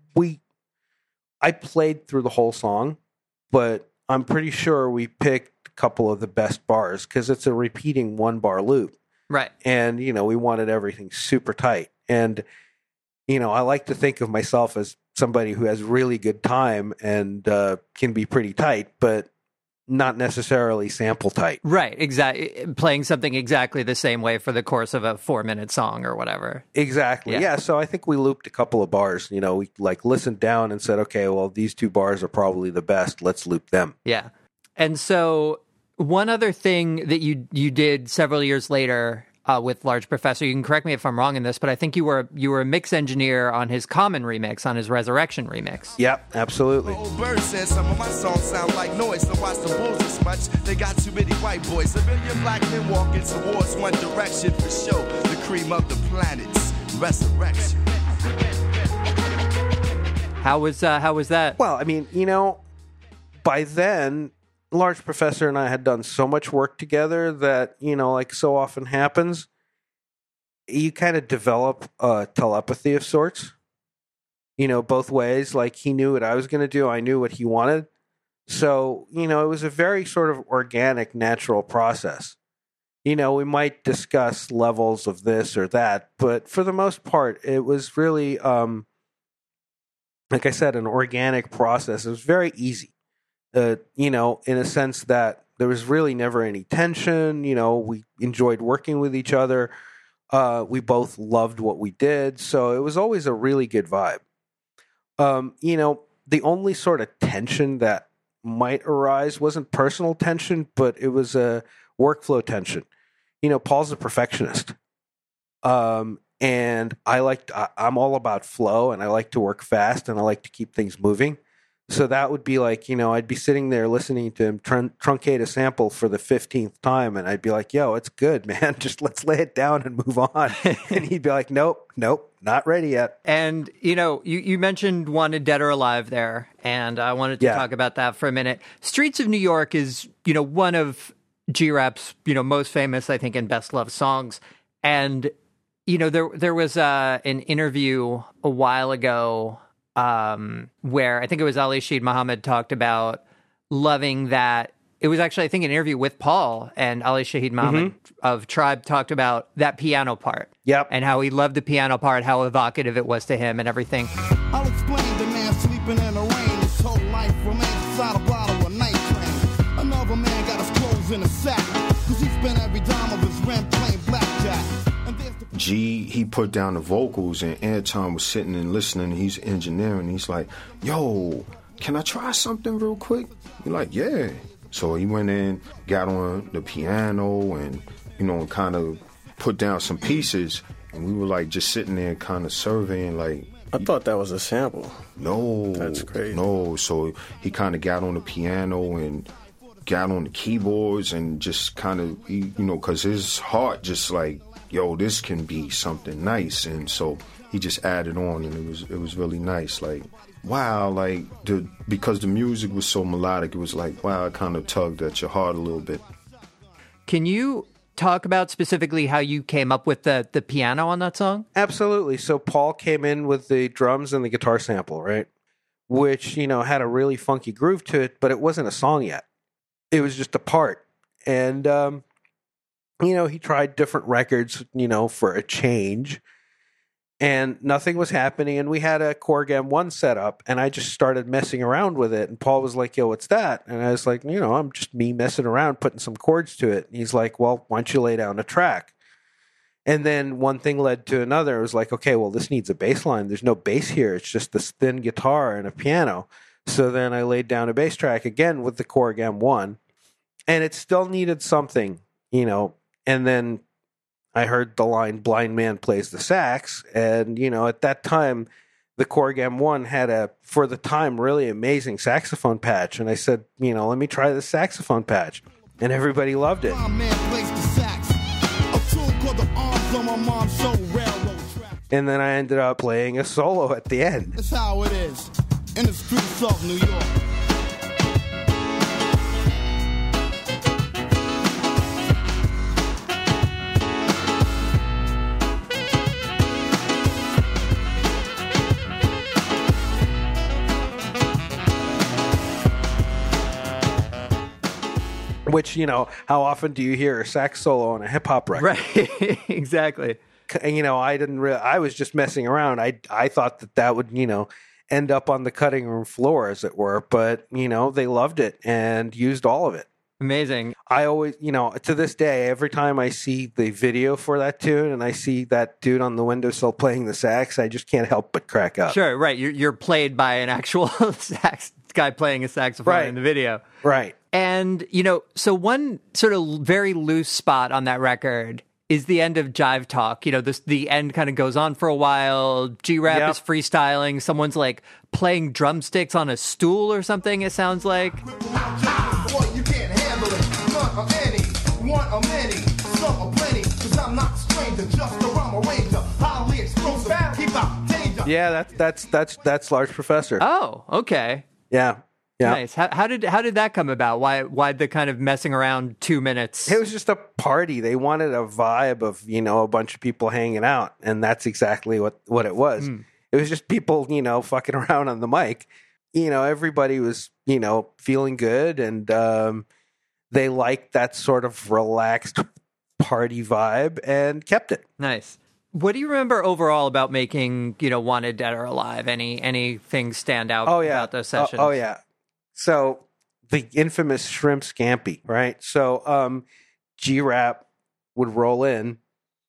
I played through the whole song, but I'm pretty sure we picked a couple of the best bars because it's a repeating 1-bar loop. Right. And, we wanted everything super tight. And, I like to think of myself as somebody who has really good time and can be pretty tight, but not necessarily sample tight. Right, exactly. Playing something exactly the same way for the course of a 4-minute song or whatever. Exactly. Yeah. So I think we looped a couple of bars. We listened down and said, okay, well, these 2 bars are probably the best. Let's loop them. Yeah. And so one other thing that you did several years later with Large Professor, you can correct me if I'm wrong in this, but I think you were a mix engineer on his Common remix, on his Resurrection remix. Yep, absolutely. Old Bird says some of my songs sound like noise, so watch the bulls as much. They got too many white boys. A million black men walking towards one direction for sure. The cream of the planet's resurrection. How was that? Well, by then, Large Professor and I had done so much work together that, like so often happens, you kind of develop a telepathy of sorts, both ways. Like he knew what I was going to do. I knew what he wanted. So, it was a very sort of organic, natural process. We might discuss levels of this or that, but for the most part, it was really, like I said, an organic process. It was very easy. In a sense that there was really never any tension. We enjoyed working with each other. We both loved what we did. So it was always a really good vibe. The only sort of tension that might arise wasn't personal tension, but it was a workflow tension. You know, Paul's a perfectionist. And I'm all about flow, and I like to work fast, and I like to keep things moving. So that would be like, you know, I'd be sitting there listening to him truncate a sample for the 15th time, and I'd be like, yo, it's good, man. Just let's lay it down and move on. And he'd be like, nope, not ready yet. And, you know, you mentioned Wanted Dead or Alive there, and I wanted to talk about that for a minute. Streets of New York is, you know, one of G-Rap's, you know, most famous, I think, and best loved songs. And, you know, there was an interview a while ago where I think it was Ali Shaheed Muhammad talked about loving that. It was actually, I think, an interview with Paul, and Ali Shaheed Muhammad of Tribe talked about that piano part. Yep. And how he loved the piano part, how evocative it was to him and everything. I'll explain the man sleeping in the rain. His whole life remains inside a bottle of night train. Another man got his clothes in a sack, cause he spent every dime of his rent playing blackjack. G, he put down the vocals, and Anton was sitting and listening, and he's engineering. He's like, yo, can I try something real quick? You're like, yeah. So he went in, got on the piano, and, you know, kind of put down some pieces, and we were like just sitting there kind of surveying, like, I thought that was a sample. No. That's crazy. No. So he kind of got on the piano and got on the keyboards and just kind of, you know, because his heart just like, yo, this can be something nice. And so he just added on, and it was really nice. Like, wow, like, because the music was so melodic, it was like, wow, it kind of tugged at your heart a little bit. Can you talk about specifically how you came up with the piano on that song? Absolutely. So Paul came in with the drums and the guitar sample, right? Which, you know, had a really funky groove to it, but it wasn't a song yet. It was just a part. And, you know, he tried different records, you know, for a change, and nothing was happening. And we had a Korg M1 set up, and I just started messing around with it. And Paul was like, yo, what's that? And I was like, you know, I'm just me messing around, putting some chords to it. And he's like, well, why don't you lay down a track? And then one thing led to another. It was like, okay, well, this needs a bass line. There's no bass here. It's just this thin guitar and a piano. So then I laid down a bass track again with the Korg M1, and it still needed something, you know. And then I heard the line, blind man plays the sax. And, you know, at that time, the Korg M1 had a, for the time, really amazing saxophone patch. And I said, you know, let me try the saxophone patch. And everybody loved it. And then I ended up playing a solo at the end. That's how it is in the streets of New York. Which, you know, how often do you hear a sax solo on a hip hop record? Right, exactly. And, you know, I was just messing around. I thought that would, you know, end up on the cutting room floor, as it were. But, you know, they loved it and used all of it. Amazing. I always, you know, to this day, every time I see the video for that tune and I see that dude on the windowsill playing the sax, I just can't help but crack up. Sure, right. You're played by an actual sax guy playing a saxophone in the video. Right. And, you know, so one sort of very loose spot on that record is the end of Jive Talk. You know, the end kind of goes on for a while. G-Rap is freestyling. Someone's like playing drumsticks on a stool or something, it sounds like. Boy, you can't handle it. None or any, one or many, some or plenty. Cause I'm not a stranger, just a rhyme arranger. Highly explosive, keep out danger. Yeah, that's Large Professor. Oh, okay. Yeah. Yeah. Nice. How did that come about? Why the kind of messing around 2 minutes? It was just a party. They wanted a vibe of, you know, a bunch of people hanging out, and that's exactly what it was. It was just people, you know, fucking around on the mic. You know, everybody was, you know, feeling good, and they liked that sort of relaxed party vibe and kept it. Nice. What do you remember overall about making, you know, Wanted Dead or Alive? Anything stand out about those sessions? Oh yeah. So the infamous Shrimp Scampi, right? So G-Rap would roll in,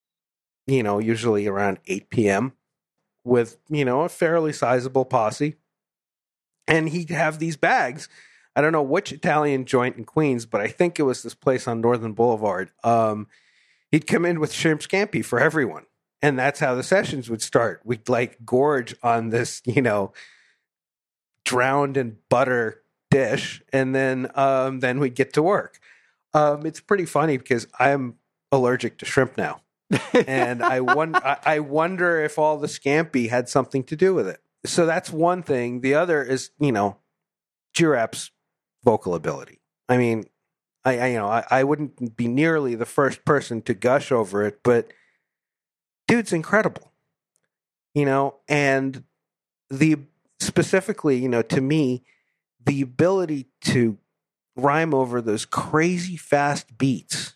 you know, usually around 8 p.m. with, you know, a fairly sizable posse. And he'd have these bags I don't know which Italian joint in Queens, but I think it was this place on Northern Boulevard. He'd come in with shrimp scampi for everyone. And that's how the sessions would start. We'd like gorge on this, drowned in butter dish. And then we'd get to work. It's pretty funny because I'm allergic to shrimp now. And I wonder if all the scampi had something to do with it. So that's one thing. The other is, G-Rap's vocal ability. I mean, I wouldn't be nearly the first person to gush over it, but dude's incredible, and specifically, to me, the ability to rhyme over those crazy fast beats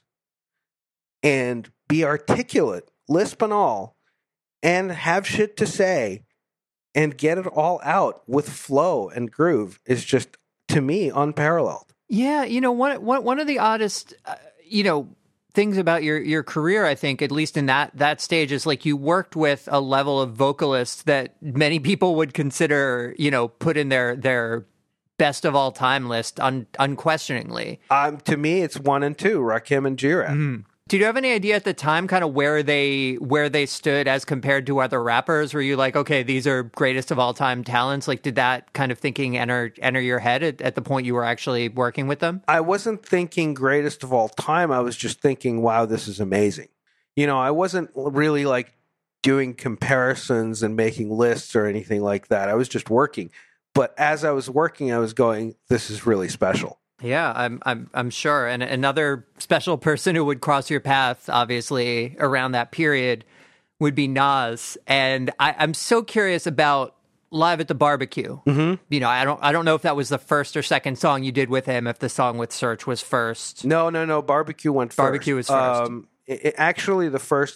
and be articulate, lisp and all, and have shit to say and get it all out with flow and groove is just, to me, unparalleled. Yeah, one of the oddest, things about your career, I think, at least in that stage, is like you worked with a level of vocalists that many people would consider, put in their best of all time list unquestioningly. To me, it's 1 and 2, Rakim and G-Rap. Mm-hmm. Did you have any idea at the time kind of where they stood as compared to other rappers? Were you like, okay, these are greatest of all time talents? Like, did that kind of thinking enter your head at the point you were actually working with them? I wasn't thinking greatest of all time. I was just thinking, wow, this is amazing. I wasn't really like doing comparisons and making lists or anything like that. I was just working. But as I was working, I was going, this is really special. Yeah, I'm sure. And another special person who would cross your path, obviously, around that period would be Nas. And I'm so curious about Live at the Barbecue. Mm-hmm. I don't know if that was the first or second song you did with him, if the song with Search was first. No. Barbecue went first. Barbecue was first. Actually, the first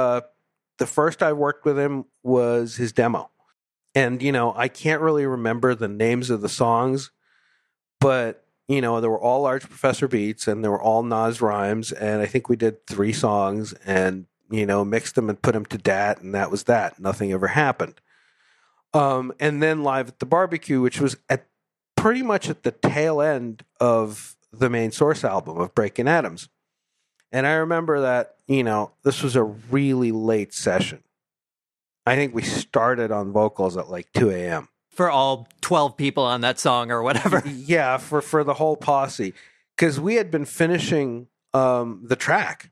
I worked with him was his demo. And, I can't really remember the names of the songs, but they were all Large Professor beats and they were all Nas rhymes. And I think we did 3 songs and, mixed them and put them to DAT. And that was that. Nothing ever happened. And then Live at the Barbecue, which was pretty much at the tail end of the Main Source album of Breaking Atoms. And I remember that, this was a really late session. I think we started on vocals at like 2 a.m. For all 12 people on that song or whatever. Yeah, for the whole posse. Because we had been finishing the track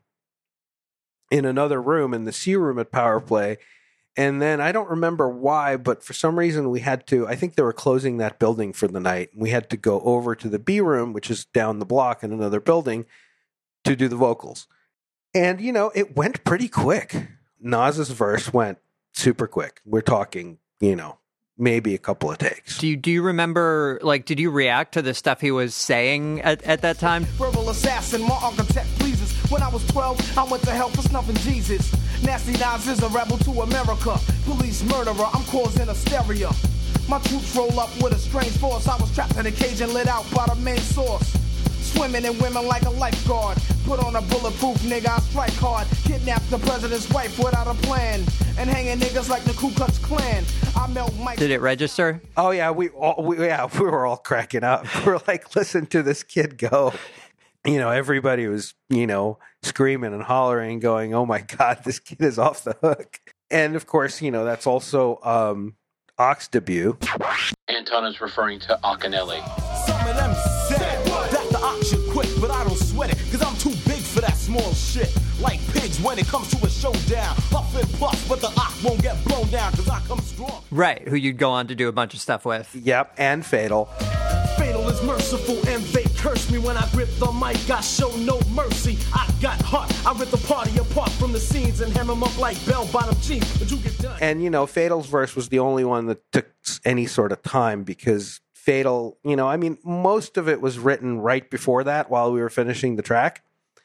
in another room, in the C room at Power Play. And then I don't remember why, but for some reason we had to, I think they were closing that building for the night. We had to go over to the B room, which is down the block in another building, to do the vocals. And, it went pretty quick. Nas's verse went super quick. We're talking, maybe a couple of takes. Do you remember, did you react to the stuff he was saying at that time? Verbal assassin, my architect pleases. When I was 12, I went to hell for snuffing Jesus. Nasty Nas is a rebel to America. Police murderer, I'm causing hysteria. My troops roll up with a strange force. I was trapped in a cage and lit out by the main source. Swimming in women like a lifeguard. Put on a bulletproof nigga, I strike hard. Kidnap the president's wife without a plan. And hanging niggas like the Ku Klux Klan. I melt Mike. Did it register? Oh yeah, we were all cracking up. We're like, listen to this kid go. Everybody was, screaming and hollering, going, oh my God, this kid is off the hook. And of course, that's also Oc's debut. Anton is referring to Akinele. Some of them said that the Ox should quit, but I don't sweat it, cause I'm too big for that small shit. Like pigs when it comes to a showdown. Huff and puff, but the Ox won't get blown down, cause I come strong. Right, who you'd go on to do a bunch of stuff with. Yep, and Fatal. Fatal is merciful and they curse me when I grip the mic. I show no mercy. I got heart. I rip the party apart from the scenes and hem them up like bell-bottom jeans. But you get done. And Fatal's verse was the only one that took any sort of time because Fatal, most of it was written right before that while we were finishing the track.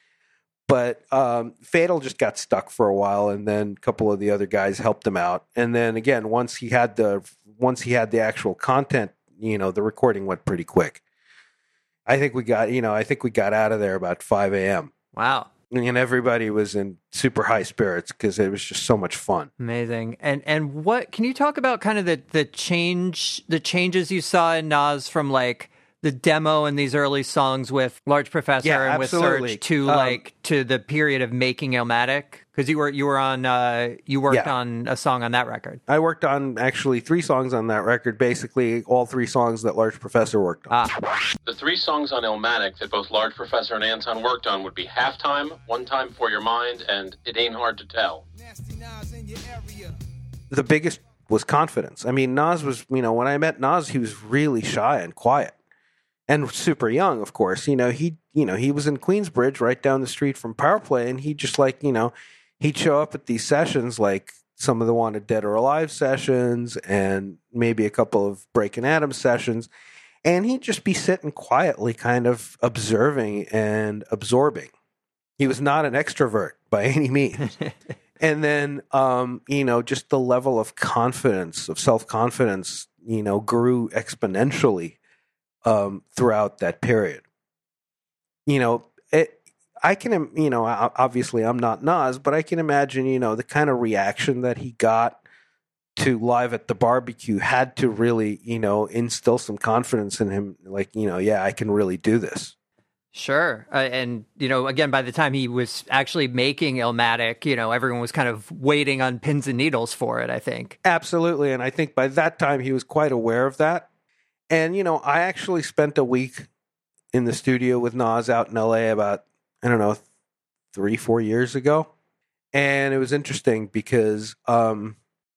But Fatal just got stuck for a while, and then a couple of the other guys helped him out. And then again, once he had the actual content, the recording went pretty quick. I think we got out of there about 5 a.m. Wow. And everybody was in super high spirits because it was just so much fun. Amazing. And what can you talk about kind of the changes you saw in Nas from like the demo and these early songs with Large Professor Yeah, and absolutely. with Surge to the period of making Illmatic? Because you worked on a song on that record. I worked on actually 3 songs on that record, basically all 3 songs that Large Professor worked on. The 3 songs on Illmatic that both Large Professor and Anton worked on would be Halftime, One Time for Your Mind, and It Ain't Hard to Tell. The biggest was Confidence. I mean, Nas was, when I met Nas, he was really shy and quiet and super young, of course. He was in Queensbridge right down the street from Powerplay, and he just he'd show up at these sessions, like some of the Wanted Dead or Alive sessions and maybe a couple of Breaking Atoms sessions, and he'd just be sitting quietly kind of observing and absorbing. He was not an extrovert by any means. And then, just the level of confidence, of self-confidence, grew exponentially throughout that period. Obviously I'm not Nas, but I can imagine, the kind of reaction that he got to Live at the Barbecue had to really, instill some confidence in him. Like, I can really do this. Sure. And, again, by the time he was actually making Illmatic, everyone was kind of waiting on pins and needles for it, I think. Absolutely. And I think by that time he was quite aware of that. And, I actually spent a week in the studio with Nas out in LA about, 3-4 years ago. And it was interesting because of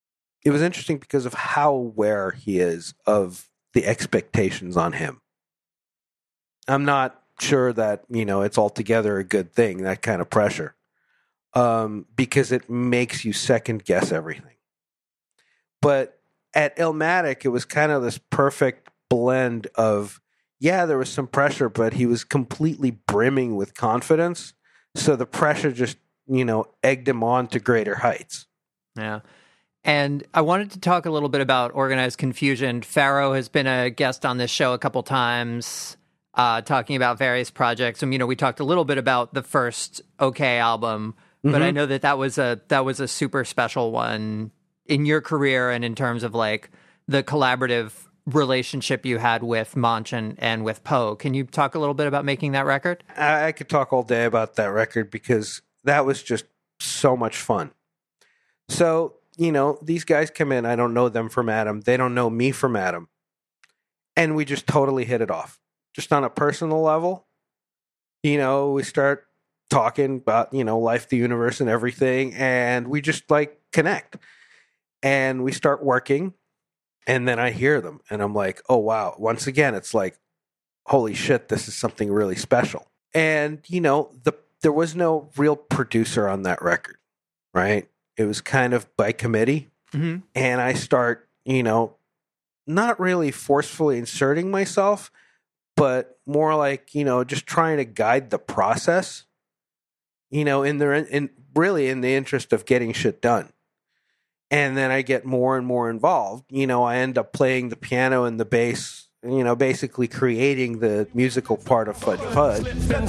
how aware he is of the expectations on him. I'm not sure that, it's altogether a good thing, that kind of pressure, because it makes you second guess everything. But at Illmatic, it was kind of this perfect blend of, there was some pressure, but he was completely brimming with confidence. So the pressure just, egged him on to greater heights. Yeah. And I wanted to talk a little bit about Organized Confusion. Pharoah has been a guest on this show a couple times, talking about various projects. And, we talked a little bit about the first OK album, but I know that was a super special one in your career and in terms of like the collaborative relationship you had with Monch and with Poe. Can you talk a little bit about making that record? I could talk all day about that record because that was just so much fun. So, these guys come in. I don't know them from Adam. They don't know me from Adam. And we just totally hit it off. Just on a personal level, we start talking about, life, the universe, and everything. And we just connect. And we start working. And then I hear them. And I'm like, oh, wow. Once again, it's like, holy shit, this is something really special. And, there was no real producer on that record, right? It was kind of by committee. Mm-hmm. And I start, not really forcefully inserting myself, but more like, just trying to guide the process, in really in the interest of getting shit done. And then I get more and more involved. I end up playing the piano and the bass, basically creating the musical part of Fudge Fudge.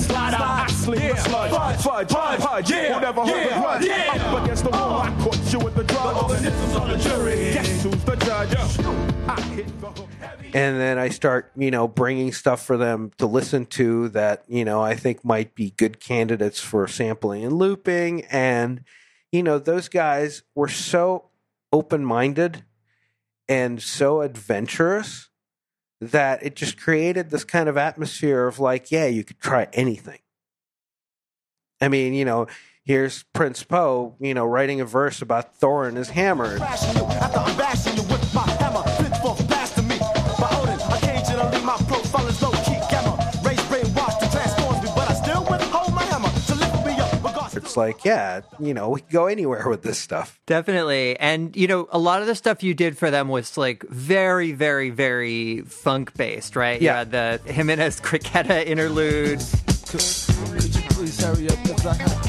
And then I start, bringing stuff for them to listen to that, I think might be good candidates for sampling and looping. And, those guys were so open-minded and so adventurous that it just created this kind of atmosphere of like, you could try anything. I mean, here's Prince Poe, writing a verse about Thor and his hammer. It's like, we can go anywhere with this stuff. Definitely. And, a lot of the stuff you did for them was like very, very, very funk-based, right? Yeah. You had the Jimenez Criqueta interlude. Could you please hurry up, because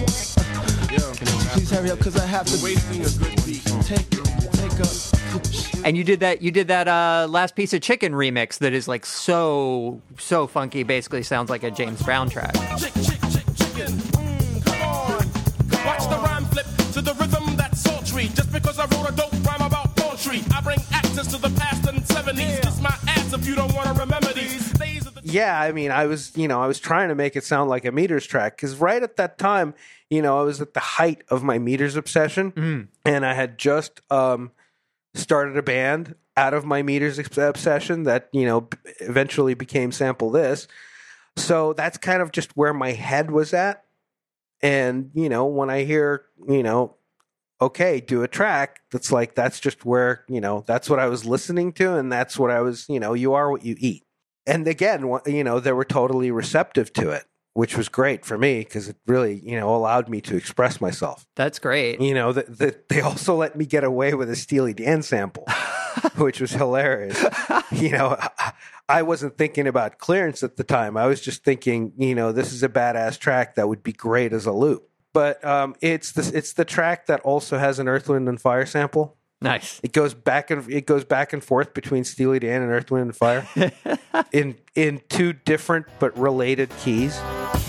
I have to wasting a good beat. Take up. And you did that Last Piece of Chicken remix that is like so funky, basically sounds like a James Brown track. Chicken. Come on. Watch the rhyme flip to the rhythm that's sultry. Just because I wrote a dope rhyme about poultry, I bring access to the past and 70s. Kiss my ass if you don't want to remember these days of the Yeah, I mean, I was trying to make it sound like a Meters track because right at that time, I was at the height of my Meters obsession, and I had just started a band out of my Meters obsession that eventually became Sample This. So that's kind of just where my head was at, and when I hear okay, do a track, that's just where that's what I was listening to, and that's what I was you are what you eat. And again, they were totally receptive to it, which was great for me because it really, allowed me to express myself. That's great. They also let me get away with a Steely Dan sample, which was hilarious. I wasn't thinking about clearance at the time. I was just thinking, this is a badass track that would be great as a loop. But it's the track that also has an Earth, Wind, and Fire sample. Nice. It goes back and forth between Steely Dan and Earth, Wind, and Fire in two different but related keys.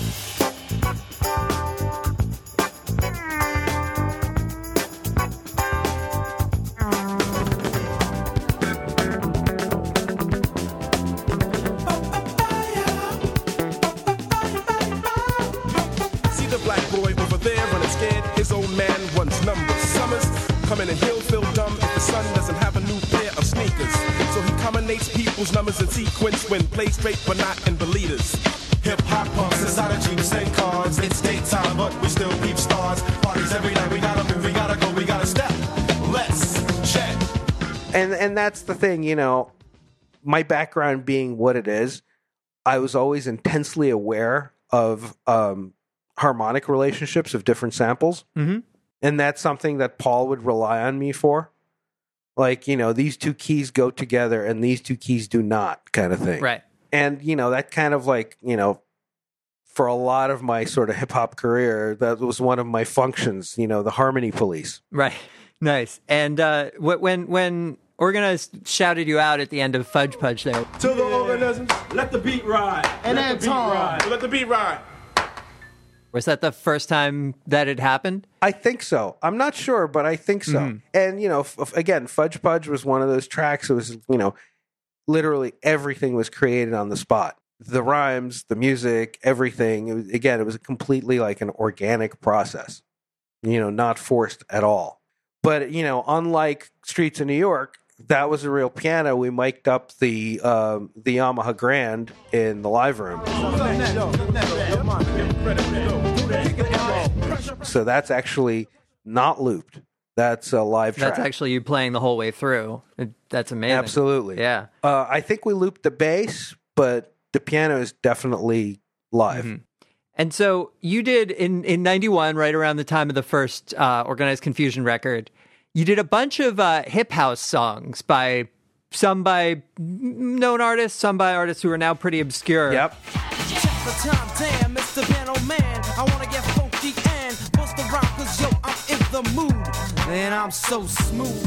See the black boy over there running scared. His old man runs numbers. Summers coming and he'll feel dumb if the son doesn't have a new pair of sneakers. So he combinates people's numbers in sequence when played straight but not in believers. Hip hop pumps inside of Jeeps and cars. It's daytime, but we still peep stars. Parties every night. We gotta move, we gotta go, we gotta step. Let's check. And that's the thing, my background being what it is, I was always intensely aware of harmonic relationships of different samples. Mm-hmm. And that's something that Paul would rely on me for. Like, these two keys go together and these two keys do not, kind of thing. Right. And, that kind of like, for a lot of my sort of hip hop career, that was one of my functions, the harmony police. Right. Nice. And when Organized shouted you out at the end of Fudge Pudge there. To the organisms, let the beat ride. And then Tom. Let the beat ride. Was that the first time that it happened? I think so. I'm not sure, but I think so. Mm-hmm. And, again, Fudge Pudge was one of those tracks. It was, literally everything was created on the spot. The rhymes, the music, everything. It was completely like an organic process, not forced at all. But, unlike Streets of New York, that was a real piano. We mic'd up the Yamaha Grand in the live room. So that's actually not looped. That's a live track. That's actually you playing the whole way through. That's amazing. Absolutely. Yeah. I think we looped the bass, but the piano is definitely live. Mm-hmm. And so you did in 91, right around the time of the first Organized Confusion record, you did a bunch of hip house songs some by known artists, some by artists who are now pretty obscure. Yep. Check the time, damn, Mr. Piano Man. I wanna get funky and bust around, cause yo, I'm in the mood. And I'm so smooth.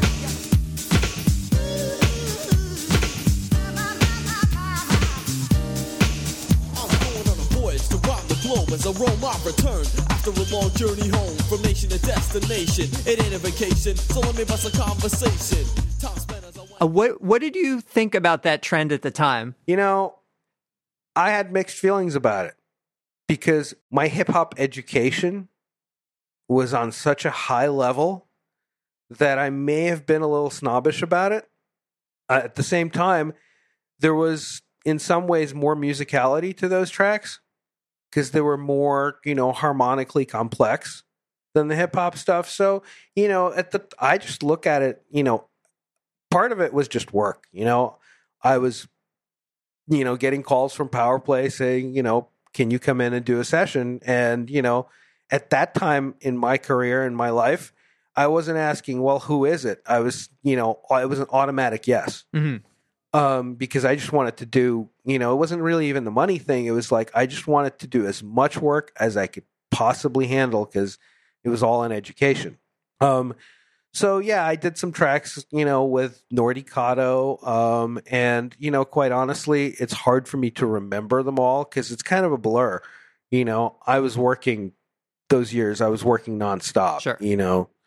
As I roam my return after a long journey home from nation to destination. It ain't a vacation, so let me bust a conversation. What did you think about that trend at the time? I had mixed feelings about it because my hip hop education was on such a high level that I may have been a little snobbish about it. At the same time, there was in some ways more musicality to those tracks, because they were more, harmonically complex than the hip hop stuff. So, I just look at it, part of it was just work. I was, getting calls from Power Play saying, can you come in and do a session? And, at that time in my career, in my life, I wasn't asking, well, who is it? I was, it was an automatic yes. Mm-hmm. Because I just wanted to do, it wasn't really even the money thing. It was like, I just wanted to do as much work as I could possibly handle because it was all in education. So yeah, I did some tracks, with Nordy Cotto. And, quite honestly, it's hard for me to remember them all because it's kind of a blur. I was working those years. I was working nonstop, sure.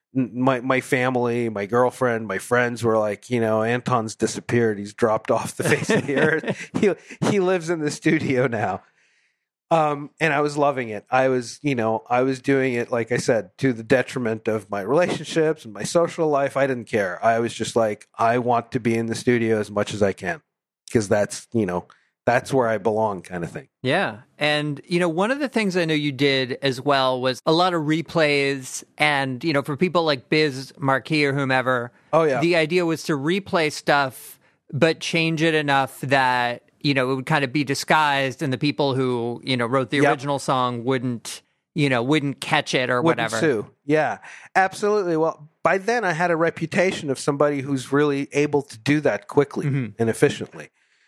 my family, my girlfriend, my friends were like, Anton's disappeared. He's dropped off the face of the earth. He lives in the studio now. And I was loving it. I was doing it, like I said, to the detriment of my relationships and my social life. I didn't care. I was just like, I want to be in the studio as much as I can because that's where I belong, kind of thing. Yeah. And, one of the things I know you did as well was a lot of replays. And, for people like Biz Marquis or whomever, the idea was to replay stuff, but change it enough that, it would kind of be disguised and the people who, wrote the original song wouldn't catch it or whatever. Wouldn't sue. Yeah, absolutely. Well, by then I had a reputation of somebody who's really able to do that quickly and efficiently.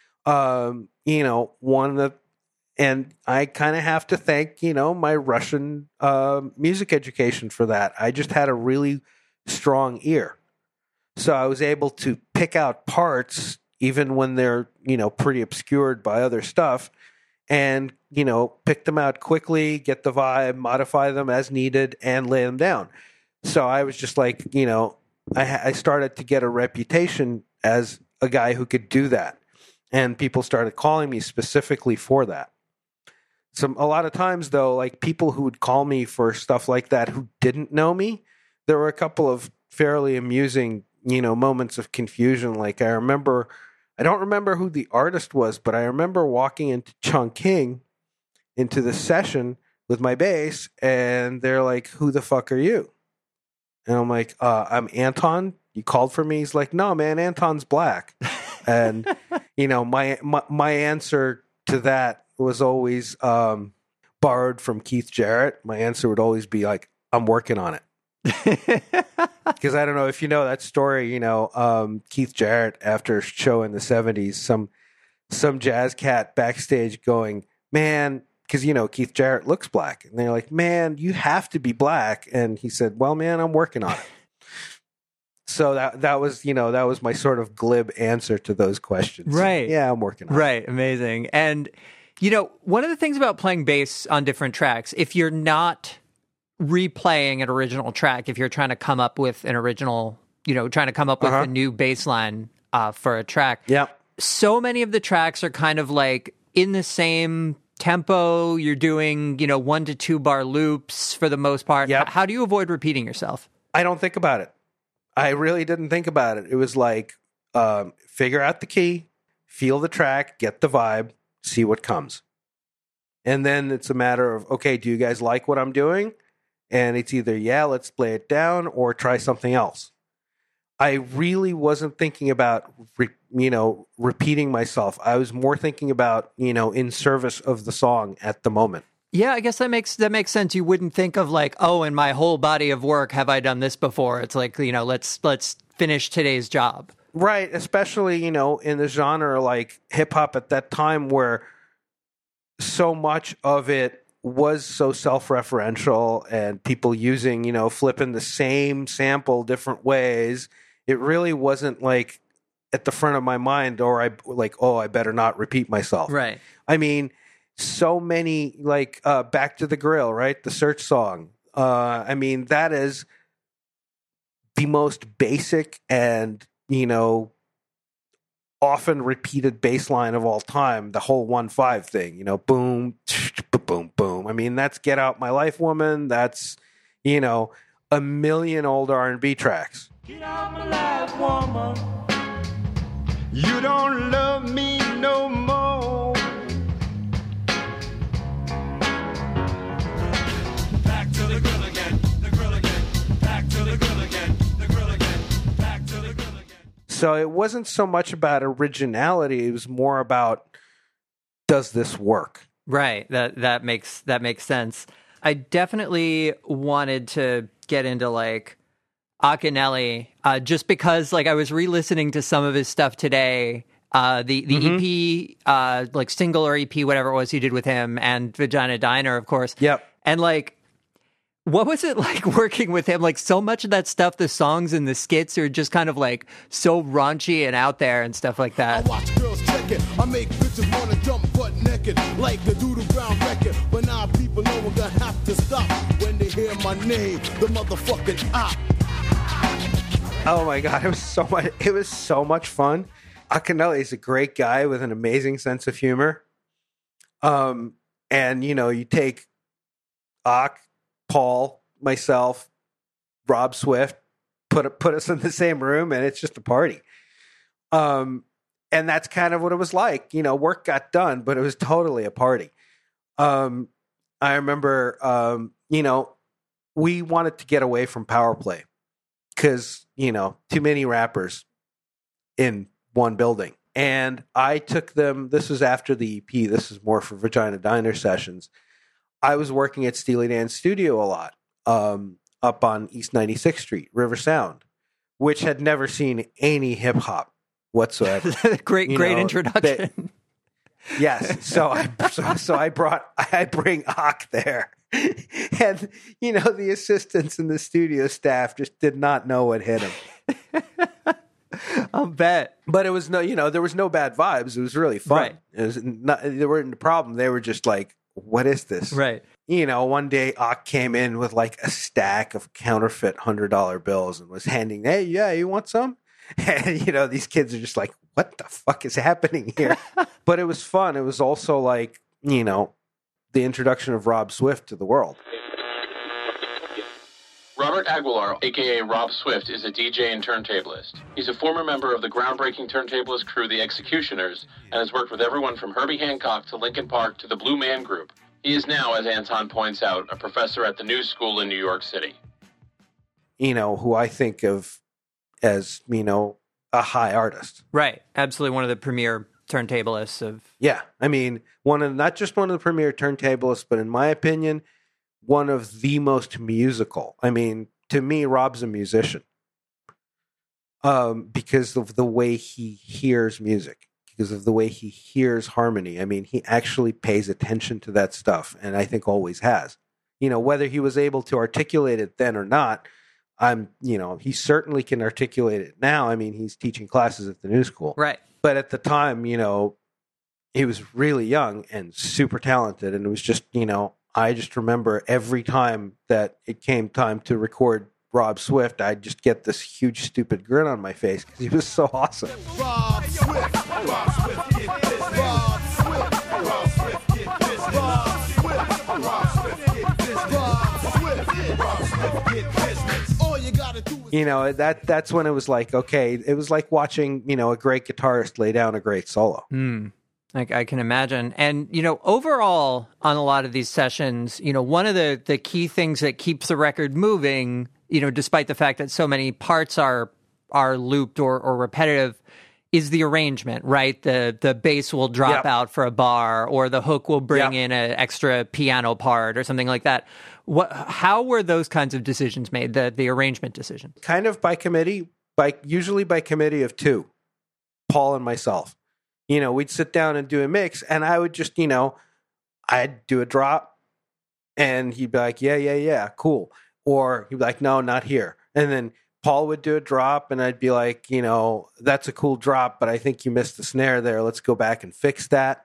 And I kind of have to thank, my Russian music education for that. I just had a really strong ear. So I was able to pick out parts, even when they're, pretty obscured by other stuff, and, pick them out quickly, get the vibe, modify them as needed, and lay them down. So I was just like, I started to get a reputation as a guy who could do that. And people started calling me specifically for that. A lot of times, though, like people who would call me for stuff like that who didn't know me, there were a couple of fairly amusing, moments of confusion. Like I don't remember who the artist was, but I remember walking into Chungking into the session with my bass, and they're like, "Who the fuck are you?" And I'm like, "I'm Anton. You called for me?" He's like, "No, man, Anton's black." And my answer to that was always borrowed from Keith Jarrett. My answer would always be like, "I'm working on it." Because I don't know if you know that story. Keith Jarrett, after a show in the 70s, some jazz cat backstage going, "Man," because Keith Jarrett looks black, and they're like, "Man, you have to be black." And he said, "Well, man, I'm working on it." So that was my sort of glib answer to those questions. Right. Yeah, I'm working on it. Right. Amazing. And, one of the things about playing bass on different tracks, if you're not replaying an original track, if you're trying to come up with an original, trying to come up with a new bass line for a track. Yeah. So many of the tracks are kind of like in the same tempo. You're doing, 1 to 2 bar loops for the most part. Yep. How do you avoid repeating yourself? I don't think about it. I really didn't think about it. It was like, figure out the key, feel the track, get the vibe, see what comes. And then it's a matter of, okay, do you guys like what I'm doing? And it's either, yeah, let's play it down, or try something else. I really wasn't thinking about, repeating myself. I was more thinking about, in service of the song at the moment. Yeah, I guess that makes sense. You wouldn't think of like, oh, in my whole body of work, have I done this before? It's like, let's finish today's job. Right, especially, in the genre like hip hop at that time, where so much of it was so self-referential and people using, flipping the same sample different ways. It really wasn't like at the front of my mind, or I better not repeat myself. Right. I mean, so many, like Back to the Grill, right? The Search song. That is the most basic and, often repeated bass line of all time. The whole 1-5 thing, boom, boom, boom. That's Get Out My Life Woman. That's, a million old R&B tracks. Get out my life, woman. You don't love me no more. Back to the grill again, the grill again. Back to the grill again, the grill again. Back to the grill again. So it wasn't so much about originality. It was more about, does this work? Right. That makes sense. I definitely wanted to get into like Akinyele, just because like I was re-listening to some of his stuff today. The EP, like single or EP, whatever it was he did with him, and Vagina Diner, of course. Yep. And like, what was it like working with him? Like, so much of that stuff, the songs and the skits are just kind of like so raunchy and out there and stuff like that. I watch girls check it. I make bitches wanna jump butt naked like a Doodle Brown record. But now people know we're gonna have to stop when they hear my name, the motherfucking op. Oh my God, it was so much fun. Akinyele is a great guy with an amazing sense of humor. And you take Ak, Paul, myself, Rob Swift, put us in the same room, and it's just a party. And that's kind of what it was like. Work got done, but it was totally a party. I remember, we wanted to get away from power play because, too many rappers in one building. And I took them, this was after the EP, this is more for Vagina Diner sessions. I was working at Steely Dan's studio a lot, up on East 96th Street, River Sound, which had never seen any hip hop whatsoever. Great introduction. Yes. So I bring Ak there. And, the assistants and the studio staff just did not know what hit him. I'll bet. But it was there was no bad vibes. It was really fun. Right. It was they weren't the problem. They were just like, what is this? Right. One day Ak came in with like a stack of counterfeit $100 bills and was handing, hey, yeah, you want some? And, these kids are just like, what the fuck is happening here? But it was fun. It was also like, the introduction of Rob Swift to the world. Robert Aguilar, a.k.a. Rob Swift, is a DJ and turntablist. He's a former member of the groundbreaking turntablist crew, The Executioners, and has worked with everyone from Herbie Hancock to Linkin Park to the Blue Man Group. He is now, as Anton points out, a professor at the New School in New York City. Who I think of as, a high artist. Right. Absolutely one of the premier turntablists of... Yeah. I mean, not just one of the premier turntablists, but in my opinion, one of the most musical. I mean, to me, Rob's a musician. Because of the way he hears music, because of the way he hears harmony. I mean, he actually pays attention to that stuff, and I think always has. Whether he was able to articulate it then or not, he certainly can articulate it now. I mean, he's teaching classes at the New School. Right. But at the time, he was really young and super talented, and it was just, I just remember every time that it came time to record Rob Swift, I'd just get this huge, stupid grin on my face because he was so awesome. Rob Swift, Rob Swift, get this. Rob Swift, Rob Swift, get this. Rob Swift, Rob Swift, get this. Rob Swift, Rob Swift, get business. All you gotta do is... That's when it was like, okay, it was like watching, a great guitarist lay down a great solo. I can imagine. And, overall on a lot of these sessions, one of the key things that keeps the record moving, despite the fact that so many parts are looped or repetitive, is the arrangement, right? The bass will drop out for a bar, or the hook will bring in an extra piano part or something like that. How were those kinds of decisions made, the arrangement decisions? Kind of by committee, usually by committee of two, Paul and myself. We'd sit down and do a mix, and I would just, I'd do a drop, and he'd be like, yeah, cool. Or he'd be like, no, not here. And then Paul would do a drop, and I'd be like, that's a cool drop, but I think you missed the snare there. Let's go back and fix that.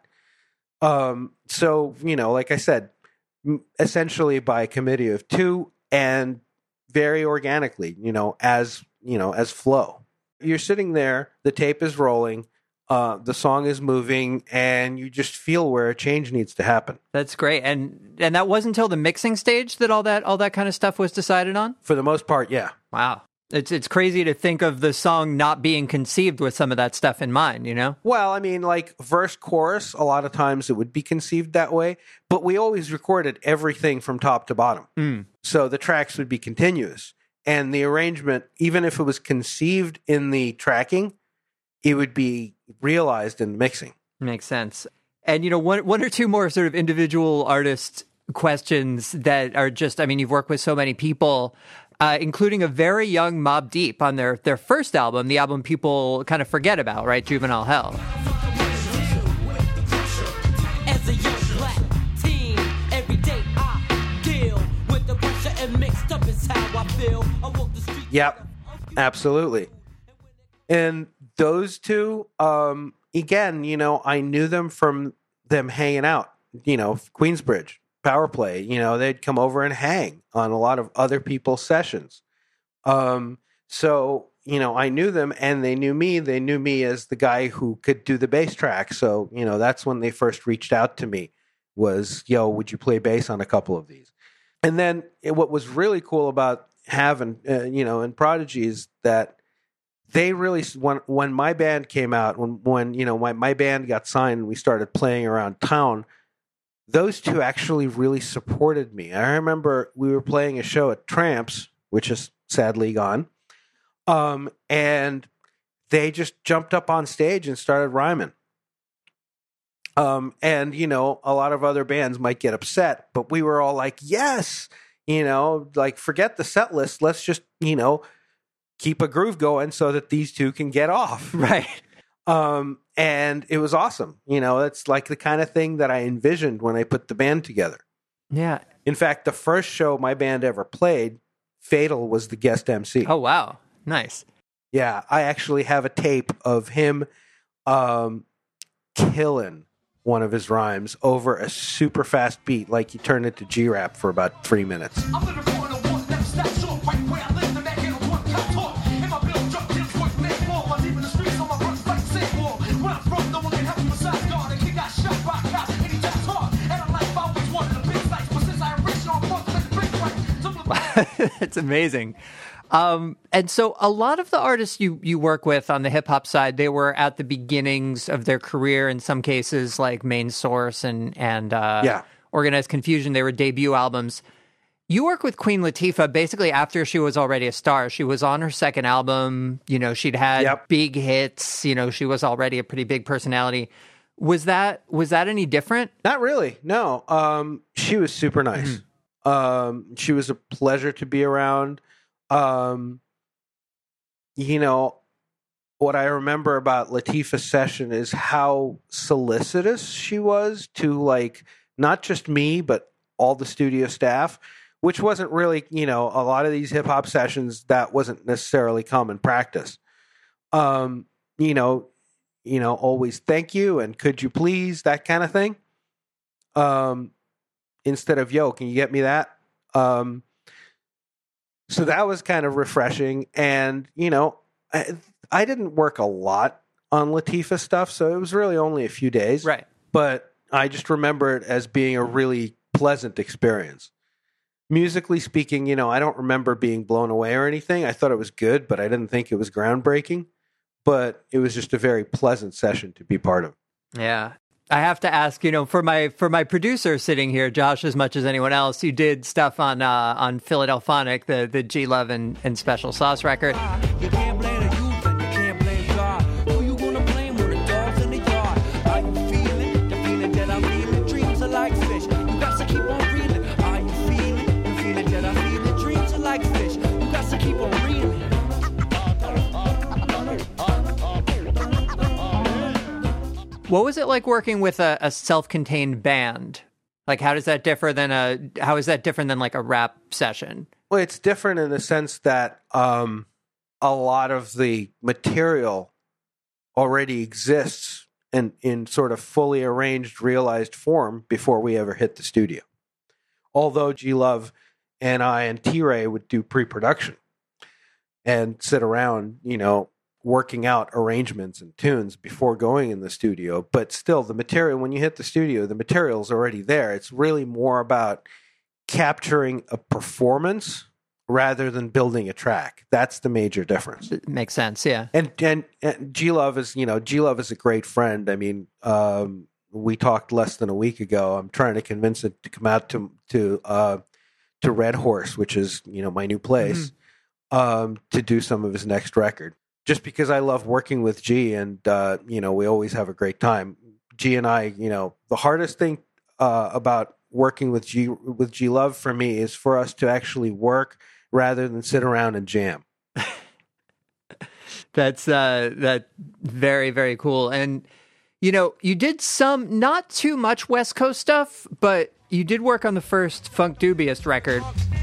So, like I said, essentially by a committee of two, and very organically, as flow. You're sitting there, the tape is rolling, the song is moving, and you just feel where a change needs to happen. That's great. And that wasn't until the mixing stage that all that kind of stuff was decided on? For the most part, yeah. Wow. It's crazy to think of the song not being conceived with some of that stuff in mind, Well, I mean, like verse, chorus, a lot of times it would be conceived that way, but we always recorded everything from top to bottom. So the tracks would be continuous. And the arrangement, even if it was conceived in the tracking, it would be realized in the mixing. Makes sense. And, one or two more sort of individual artist questions that are just, you've worked with so many people, including a very young Mobb Deep on their first album, the album people kind of forget about, right? Juvenile Hell. As a young black teen, every day I deal with the pressure and mixed up is how I feel. I walk the street. Yep, absolutely. And those two, again, I knew them from them hanging out, Queensbridge, Power Play, they'd come over and hang on a lot of other people's sessions. So, I knew them and they knew me. They knew me as the guy who could do the bass track. So, that's when they first reached out to me was, yo, would you play bass on a couple of these? And then what was really cool about having, in Prodigy is that they really, when my band came out, when my band got signed and we started playing around town, those two actually really supported me. I remember we were playing a show at Tramps, which is sadly gone. And they just jumped up on stage and started rhyming. And, a lot of other bands might get upset, but we were all like, yes, forget the set list. Let's just, keep a groove going so that these two can get off. Right. And it was awesome. It's like the kind of thing that I envisioned when I put the band together. Yeah. In fact, the first show my band ever played, Fatal was the guest MC. Oh, wow. Nice. Yeah. I actually have a tape of him killing one of his rhymes over a super fast beat, like he turned it to G-Rap for about 3 minutes. That's amazing. And so a lot of the artists you work with on the hip hop side, they were at the beginnings of their career. In some cases, like Main Source and Organized Confusion, they were debut albums. You work with Queen Latifah basically after she was already a star. She was on her second album. She'd had big hits. She was already a pretty big personality. Was that any different? Not really. No. She was super nice. Mm-hmm. She was a pleasure to be around. What I remember about Latifah's session is how solicitous she was to not just me, but all the studio staff, which wasn't really, a lot of these hip hop sessions, that wasn't necessarily common practice. Always thank you and could you please, that kind of thing. Instead of, yo, can you get me that? So that was kind of refreshing. And, I didn't work a lot on Latifah stuff, so it was really only a few days. Right. But I just remember it as being a really pleasant experience. Musically speaking, I don't remember being blown away or anything. I thought it was good, but I didn't think it was groundbreaking. But it was just a very pleasant session to be part of. Yeah. I have to ask, for my producer sitting here, Josh, as much as anyone else, you did stuff on Philadelphonic, the G Love and Special Sauce record. You can't blame the youth and you can't blame God. Who you gonna blame when the dog's in the yard? Are you feeling the feeling that I'm feeling? Dreams are like fish. You got to keep on reeling. Are you feeling the feeling that I'm feeling? Dreams are like fish. You got to keep on reeling. What was it like working with a self-contained band? Like, how is that different than like a rap session? Well, it's different in the sense that a lot of the material already exists in sort of fully arranged, realized form before we ever hit the studio. Although G Love and I and T-Ray would do pre-production and sit around, working out arrangements and tunes before going in the studio. But still, the material, when you hit the studio, the material's already there. It's really more about capturing a performance rather than building a track. That's the major difference. It makes sense, yeah. And G Love is a great friend. I mean, we talked less than a week ago. I'm trying to convince it to come out to Red Horse, which is, my new place, to do some of his next record. Just because I love working with G and, we always have a great time. G and I, the hardest thing about working with G Love for me is for us to actually work rather than sit around and jam. That's very, very cool. And, you did some, not too much West Coast stuff, but you did work on the first Funk Dubious record.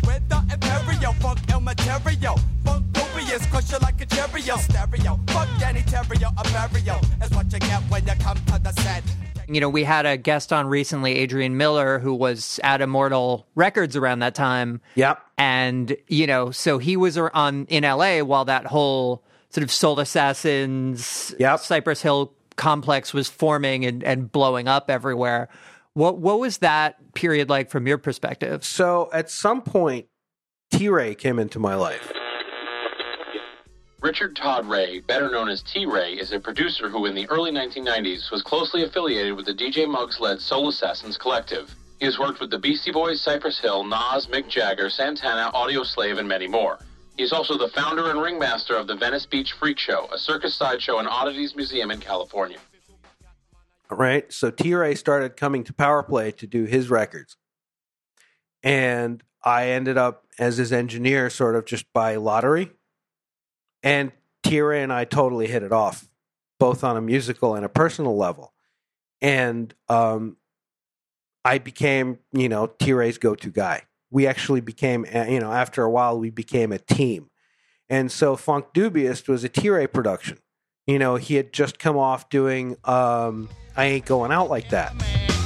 Crush you like a stereo, fuck Danny Terrio, a Mario. That's what you get when you come to the set. We had a guest on recently, Adrian Miller, who was at Immortal Records around that time. Yep. And, so he was in LA while that whole sort of Soul Assassins, Cypress Hill complex was forming and blowing up everywhere. What was that period like from your perspective? So at some point, T-Ray came into my life. Richard Todd Ray, better known as T-Ray, is a producer who in the early 1990s was closely affiliated with the DJ Muggs-led Soul Assassins collective. He has worked with the Beastie Boys, Cypress Hill, Nas, Mick Jagger, Santana, Audio Slave, and many more. He is also the founder and ringmaster of the Venice Beach Freak Show, a circus sideshow and oddities museum in California. Right? So T-Ray started coming to Powerplay to do his records. And I ended up as his engineer sort of just by lottery. And T-Ray and I totally hit it off, both on a musical and a personal level. And I became, T-Ray's go-to guy. We actually became, after a while, we became a team. And so Funk Dubious was a T-Ray production. He had just come off doing I Ain't Going Out Like That.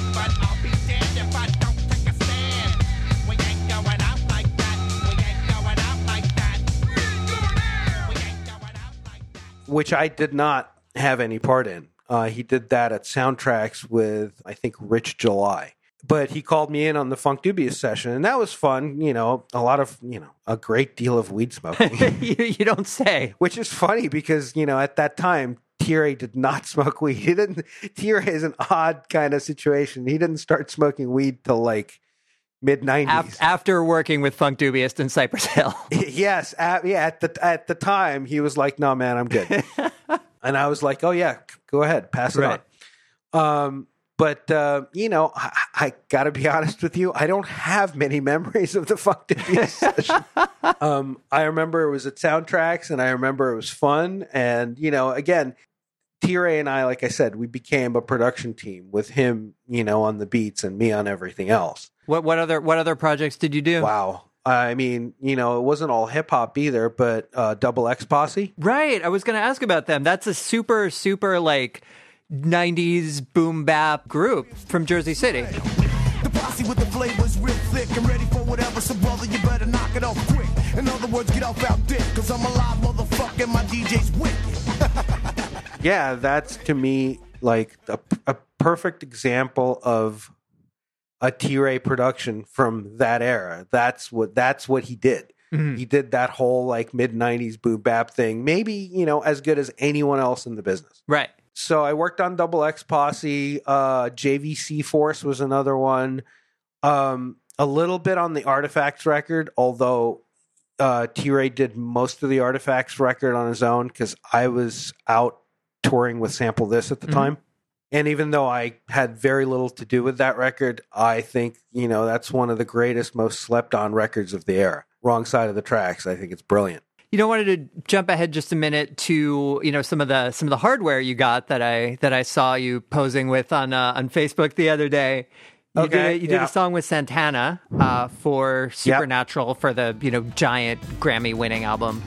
Which I did not have any part in. He did that at Soundtracks with, I think, Rich July. But he called me in on the Funk Dubious session, and that was fun. A lot of, a great deal of weed smoking. You don't say. Which is funny because, at that time, T-Ray did not smoke weed. T-Ray is an odd kind of situation. He didn't start smoking weed till like mid-90s. After working with Funk Dubious and Cypress Hill. Yes. At the time, he was like, no, man, I'm good. And I was like, oh, yeah, go ahead. Pass it on. But I got to be honest with you. I don't have many memories of the Funk Dubious session. I remember it was at Soundtracks, and I remember it was fun. And, again, T-Ray and I, like I said, we became a production team with him, on the beats and me on everything else. What other projects did you do? Wow. I mean, it wasn't all hip hop either, but Double X Posse. Right. I was going to ask about them. That's a super, super like 90s boom bap group from Jersey City. The posse with the flavors real thick and ready for whatever, so brother, you better knock it off quick. In other words, get off out dick, cause I'm a live motherfucker and my DJ's wicked. Yeah, that's to me like a perfect example of a T-Ray production from that era. That's what he did. Mm-hmm. He did that whole like mid-90s boom bap thing, maybe, as good as anyone else in the business. Right. So I worked on Double X Posse. JVC Force was another one. A little bit on the Artifacts record, although T-Ray did most of the Artifacts record on his own because I was out touring with Sample This at the time. And even though I had very little to do with that record, I think, that's one of the greatest, most slept on records of the era. Wrong Side of the Tracks. I think it's brilliant. I wanted to jump ahead just a minute to, some of the hardware you got that I saw you posing with on Facebook the other day. You did a song with Santana for Supernatural for the, giant Grammy winning album.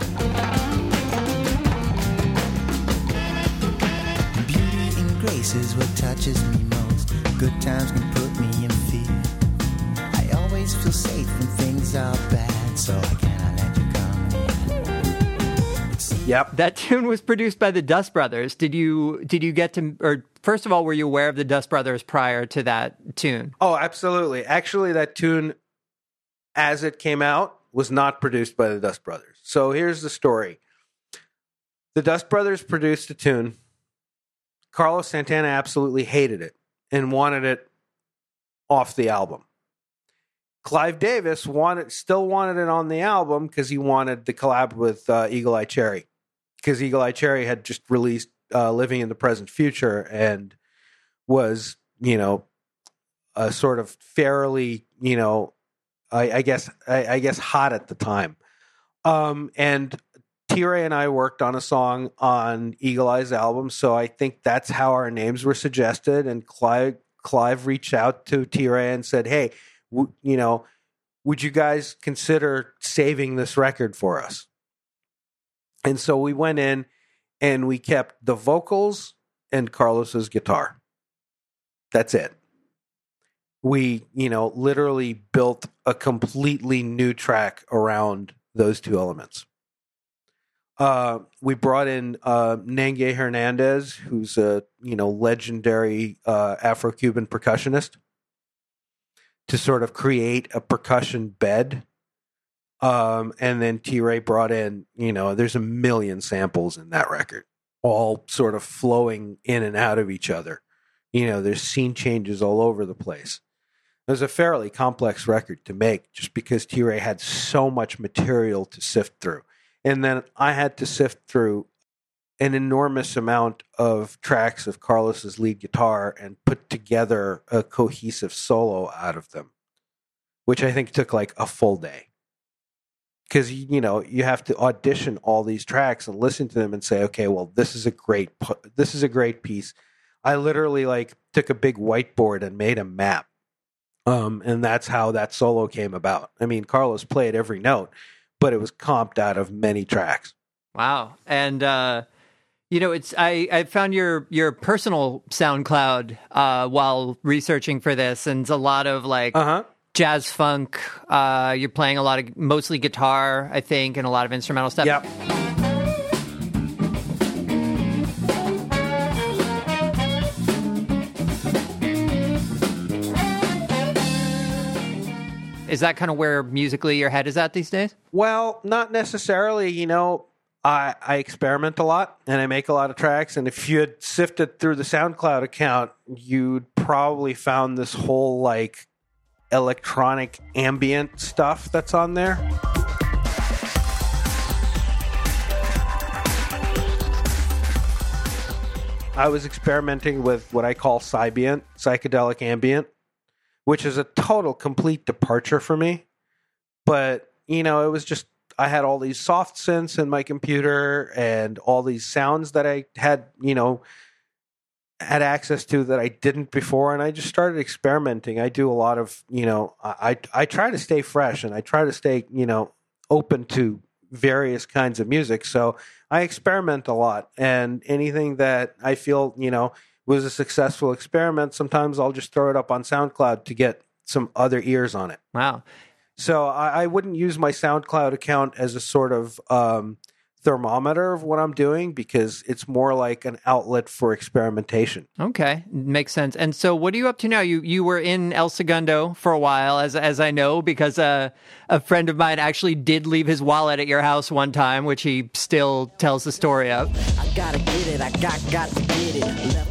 Grace is what touches me most. Good times can put me in fear. I always feel safe when things are bad, so I cannot let you come near. Yep. That tune was produced by the Dust Brothers. Did you get to, or first of all, were you aware of the Dust Brothers prior to that tune? Oh, absolutely. Actually, that tune, as it came out, was not produced by the Dust Brothers. So here's the story. The Dust Brothers produced a tune. Carlos Santana absolutely hated it and wanted it off the album. Clive Davis still wanted it on the album because he wanted the collab with Eagle Eye Cherry, because Eagle Eye Cherry had just released Living in the Present Future and was, a sort of fairly, I guess hot at the time. And T-Ray and I worked on a song on Eagle Eye's album, so I think that's how our names were suggested. And Clive reached out to T-Ray and said, "Hey, would you guys consider saving this record for us?" And so we went in and we kept the vocals and Carlos's guitar. That's it. We, literally built a completely new track around those two elements. We brought in Nengue Hernandez, who's a legendary Afro-Cuban percussionist, to sort of create a percussion bed. And then T-Ray brought in, there's a million samples in that record, all sort of flowing in and out of each other. There's scene changes all over the place. It was a fairly complex record to make just because T-Ray had so much material to sift through. And then I had to sift through an enormous amount of tracks of Carlos's lead guitar and put together a cohesive solo out of them, which I think took like a full day. Because, you have to audition all these tracks and listen to them and say, okay, well, this is a great piece. I literally took a big whiteboard and made a map. And that's how that solo came about. I mean, Carlos played every note, but it was comped out of many tracks. Wow. And, I found your personal SoundCloud while researching for this, and it's a lot of jazz funk. You're playing a lot of mostly guitar, I think, and a lot of instrumental stuff. Yep. Is that kind of where musically your head is at these days? Well, not necessarily. I experiment a lot and I make a lot of tracks. And if you had sifted through the SoundCloud account, you'd probably found this whole electronic ambient stuff that's on there. I was experimenting with what I call Sybient, psychedelic ambient, which is a total complete departure for me. But, it was just, I had all these soft synths in my computer and all these sounds that I had, had access to that I didn't before. And I just started experimenting. I do a lot of, I try to stay fresh and I try to stay, open to various kinds of music. So I experiment a lot, and anything that I feel, was a successful experiment, sometimes I'll just throw it up on SoundCloud to get some other ears on it. Wow. So I wouldn't use my SoundCloud account as a sort of thermometer of what I'm doing, because it's more like an outlet for experimentation. Okay, makes sense. And so what are you up to now? You were in El Segundo for a while, as I know, because a friend of mine actually did leave his wallet at your house one time, which he still tells the story of. I gotta get it, I got to get it.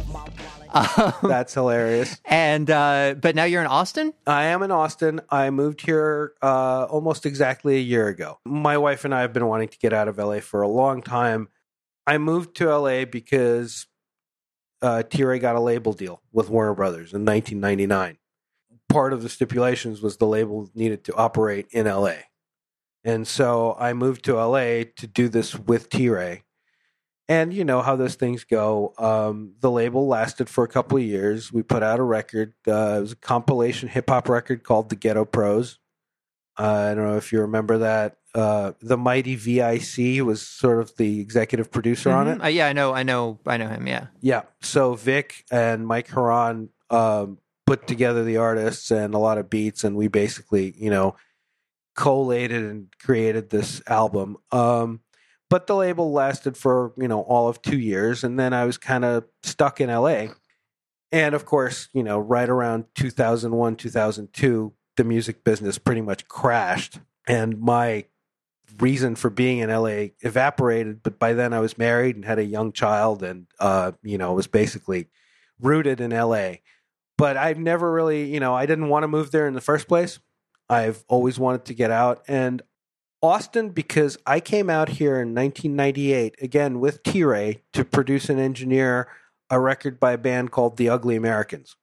That's hilarious. And but now you're in Austin? I am in Austin. I moved here almost exactly a year ago. My wife and I have been wanting to get out of LA for a long time. I moved to LA because T-Ray got a label deal with Warner Brothers in 1999. Part of the stipulations was the label needed to operate in LA. And so I moved to LA to do this with T-Ray. And you know how those things go. The label lasted for a couple of years. We put out a record. It was a compilation hip-hop record called The Ghetto Pros. I don't know if you remember that. The Mighty VIC was sort of the executive producer on it. Yeah, I know him, yeah. Yeah, so Vic and Mike Haran put together the artists and a lot of beats, and we basically, collated and created this album. But the label lasted for, all of 2 years. And then I was kind of stuck in LA. And of course, right around 2001, 2002, the music business pretty much crashed. And my reason for being in LA evaporated. But by then I was married and had a young child and, was basically rooted in LA. But I've never really, I didn't want to move there in the first place. I've always wanted to get out. And Austin, because I came out here in 1998, again, with T-Ray, to produce and engineer a record by a band called The Ugly Americans,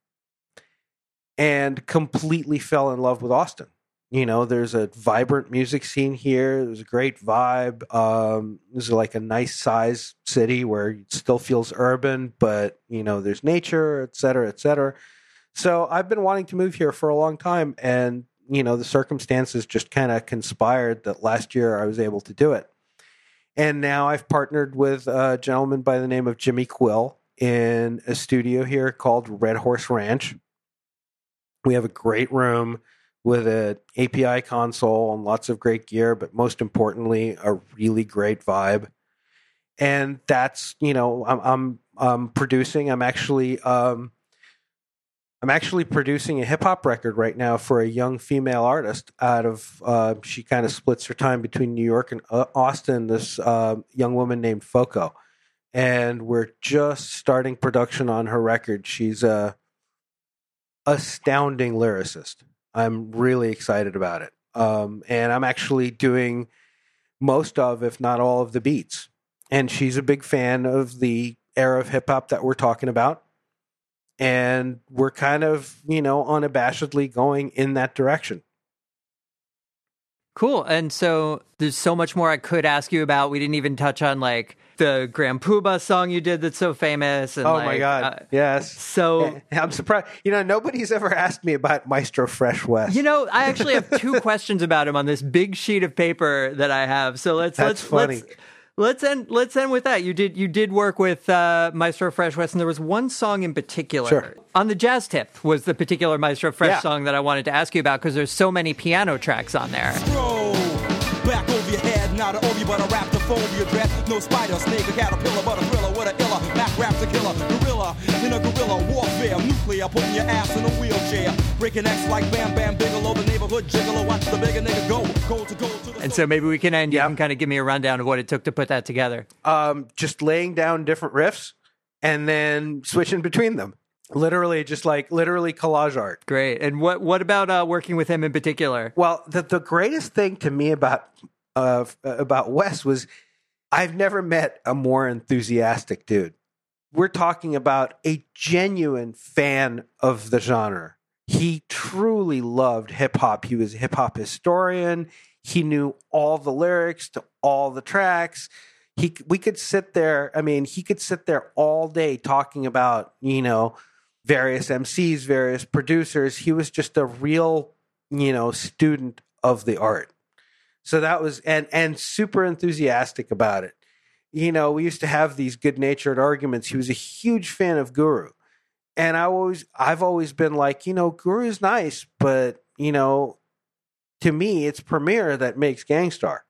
and completely fell in love with Austin. There's a vibrant music scene here. There's a great vibe. This is like a nice size city where it still feels urban, but, there's nature, et cetera, et cetera. So I've been wanting to move here for a long time, and the circumstances just kind of conspired that last year I was able to do it. And now I've partnered with a gentleman by the name of Jimmy Quill in a studio here called Red Horse Ranch. We have a great room with an API console and lots of great gear, but most importantly, a really great vibe. And that's, I'm producing. I'm actually producing a hip hop record right now for a young female artist out of, she kind of splits her time between New York and Austin, this young woman named Foco. And we're just starting production on her record. She's a astounding lyricist. I'm really excited about it. And I'm actually doing most of, if not all of the beats. And she's a big fan of the era of hip hop that we're talking about. And we're kind of, unabashedly going in that direction. Cool. And so there's so much more I could ask you about. We didn't even touch on like the Grand Poobah song you did that's so famous. And, my God. Yes. So I'm surprised. Nobody's ever asked me about Maestro Fresh Wes. I actually have 2 questions about him on this big sheet of paper that I have. So let's end with that. You did work with Maestro Fresh Wes, and there was one song in particular. Sure. On the Jazz Tip was the particular Maestro Fresh song that I wanted to ask you about because there's so many piano tracks on there. Bro, back over your head, not an obi, but a raptor phobia dread. No spider, snake, a caterpillar, but a thriller with a iller. Mac raptor killer, gorilla in a guerrilla warfare. Nuclear, putting your ass in a wheelchair. Breaking X like Bam Bam Bigelow, the neighborhood gigolo. Watch the bigger nigga go. Goal to the. And so maybe we can end. You can kind of give me a rundown of what it took to put that together. Just laying down different riffs and then switching between them. Literally collage art. Great. And what about working with him in particular? Well, the greatest thing to me about Wes was I've never met a more enthusiastic dude. We're talking about a genuine fan of the genre. He truly loved hip hop. He was a hip hop historian. He knew all the lyrics to all the tracks. He could sit there all day talking about, various MCs, various producers. He was just a real, student of the art. So that was, and super enthusiastic about it. We used to have these good-natured arguments. He was a huge fan of Guru. And I've always been like, Guru's nice, but, to me, it's Premier that makes Gang Starr.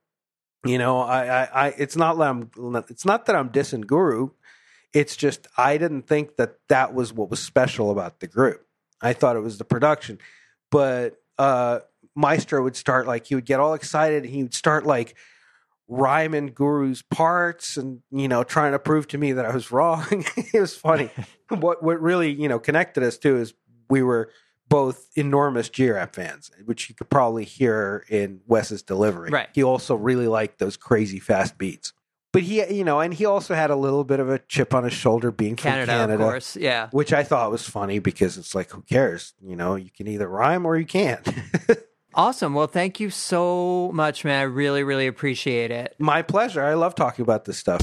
It's not that I'm dissing Guru. It's just I didn't think that was what was special about the group. I thought it was the production. But Maestro would start he would get all excited and he would start rhyming Guru's parts and, trying to prove to me that I was wrong. It was funny. What really, connected us too is we were both enormous G-Rap fans, which you could probably hear in Wes's delivery. Right. He also really liked those crazy fast beats. But he, and he also had a little bit of a chip on his shoulder being from Canada. Of course, yeah. Which I thought was funny because it's who cares? You can either rhyme or you can't. Awesome. Well, thank you so much, man. I really, really appreciate it. My pleasure. I love talking about this stuff.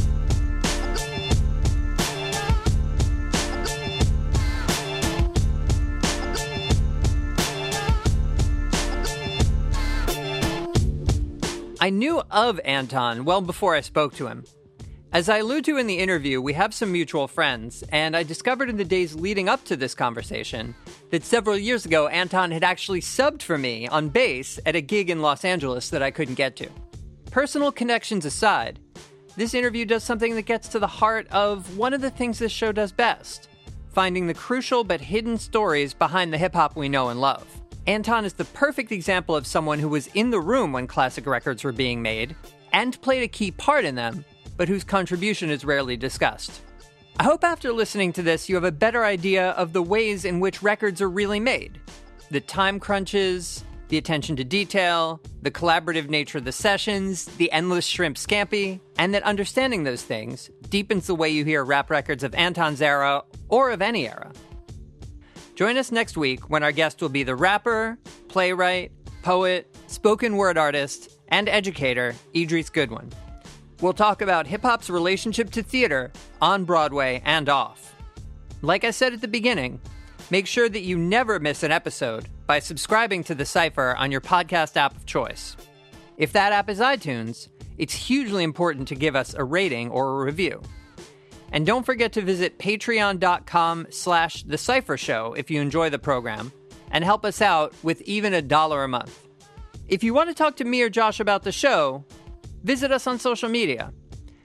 I knew of Anton well before I spoke to him. As I allude to in the interview, we have some mutual friends, and I discovered in the days leading up to this conversation that several years ago, Anton had actually subbed for me on bass at a gig in Los Angeles that I couldn't get to. Personal connections aside, this interview does something that gets to the heart of one of the things this show does best, finding the crucial but hidden stories behind the hip-hop we know and love. Anton is the perfect example of someone who was in the room when classic records were being made, and played a key part in them, but whose contribution is rarely discussed. I hope after listening to this you have a better idea of the ways in which records are really made. The time crunches, the attention to detail, the collaborative nature of the sessions, the endless shrimp scampi, and that understanding those things deepens the way you hear rap records of Anton's era, or of any era. Join us next week when our guest will be the rapper, playwright, poet, spoken word artist, and educator, Idris Goodwin. We'll talk about hip-hop's relationship to theater, on Broadway and off. Like I said at the beginning, make sure that you never miss an episode by subscribing to The Cypher on your podcast app of choice. If that app is iTunes, it's hugely important to give us a rating or a review. And don't forget to visit patreon.com/The Cypher Show if you enjoy the program, and help us out with even $1 a month. If you want to talk to me or Josh about the show, visit us on social media.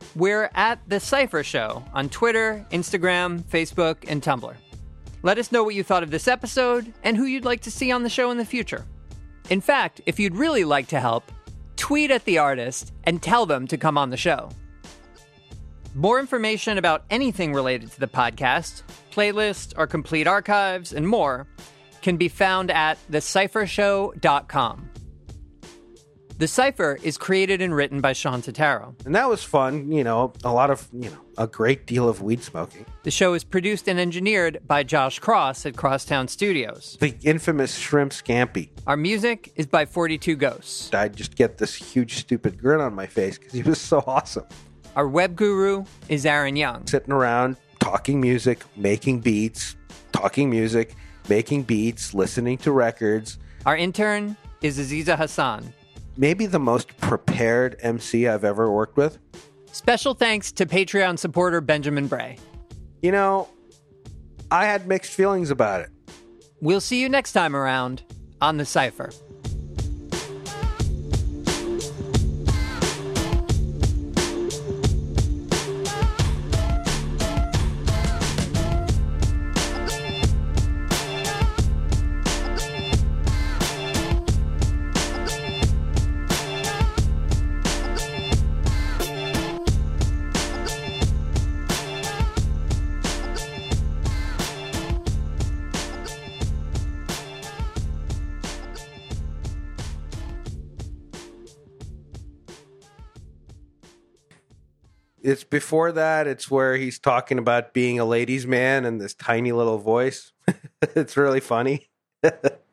We're at The Cypher Show on Twitter, Instagram, Facebook, and Tumblr. Let us know what you thought of this episode and who you'd like to see on the show in the future. In fact, if you'd really like to help, tweet at the artist and tell them to come on the show. More information about anything related to the podcast, playlist, our complete archives, and more can be found at thecyphershow.com. The Cypher is created and written by Sean Totaro. And that was fun, a great deal of weed smoking. The show is produced and engineered by Josh Cross at Crosstown Studios. The infamous Shrimp Scampi. Our music is by 42 Ghosts. I'd just get this huge stupid grin on my face because he was so awesome. Our web guru is Aaron Young. Sitting around, talking music, making beats, talking music, making beats, listening to records. Our intern is Aziza Hassan. Maybe the most prepared MC I've ever worked with. Special thanks to Patreon supporter Benjamin Bray. I had mixed feelings about it. We'll see you next time around on The Cypher. It's before that. It's where he's talking about being a ladies' man and this tiny little voice. It's really funny.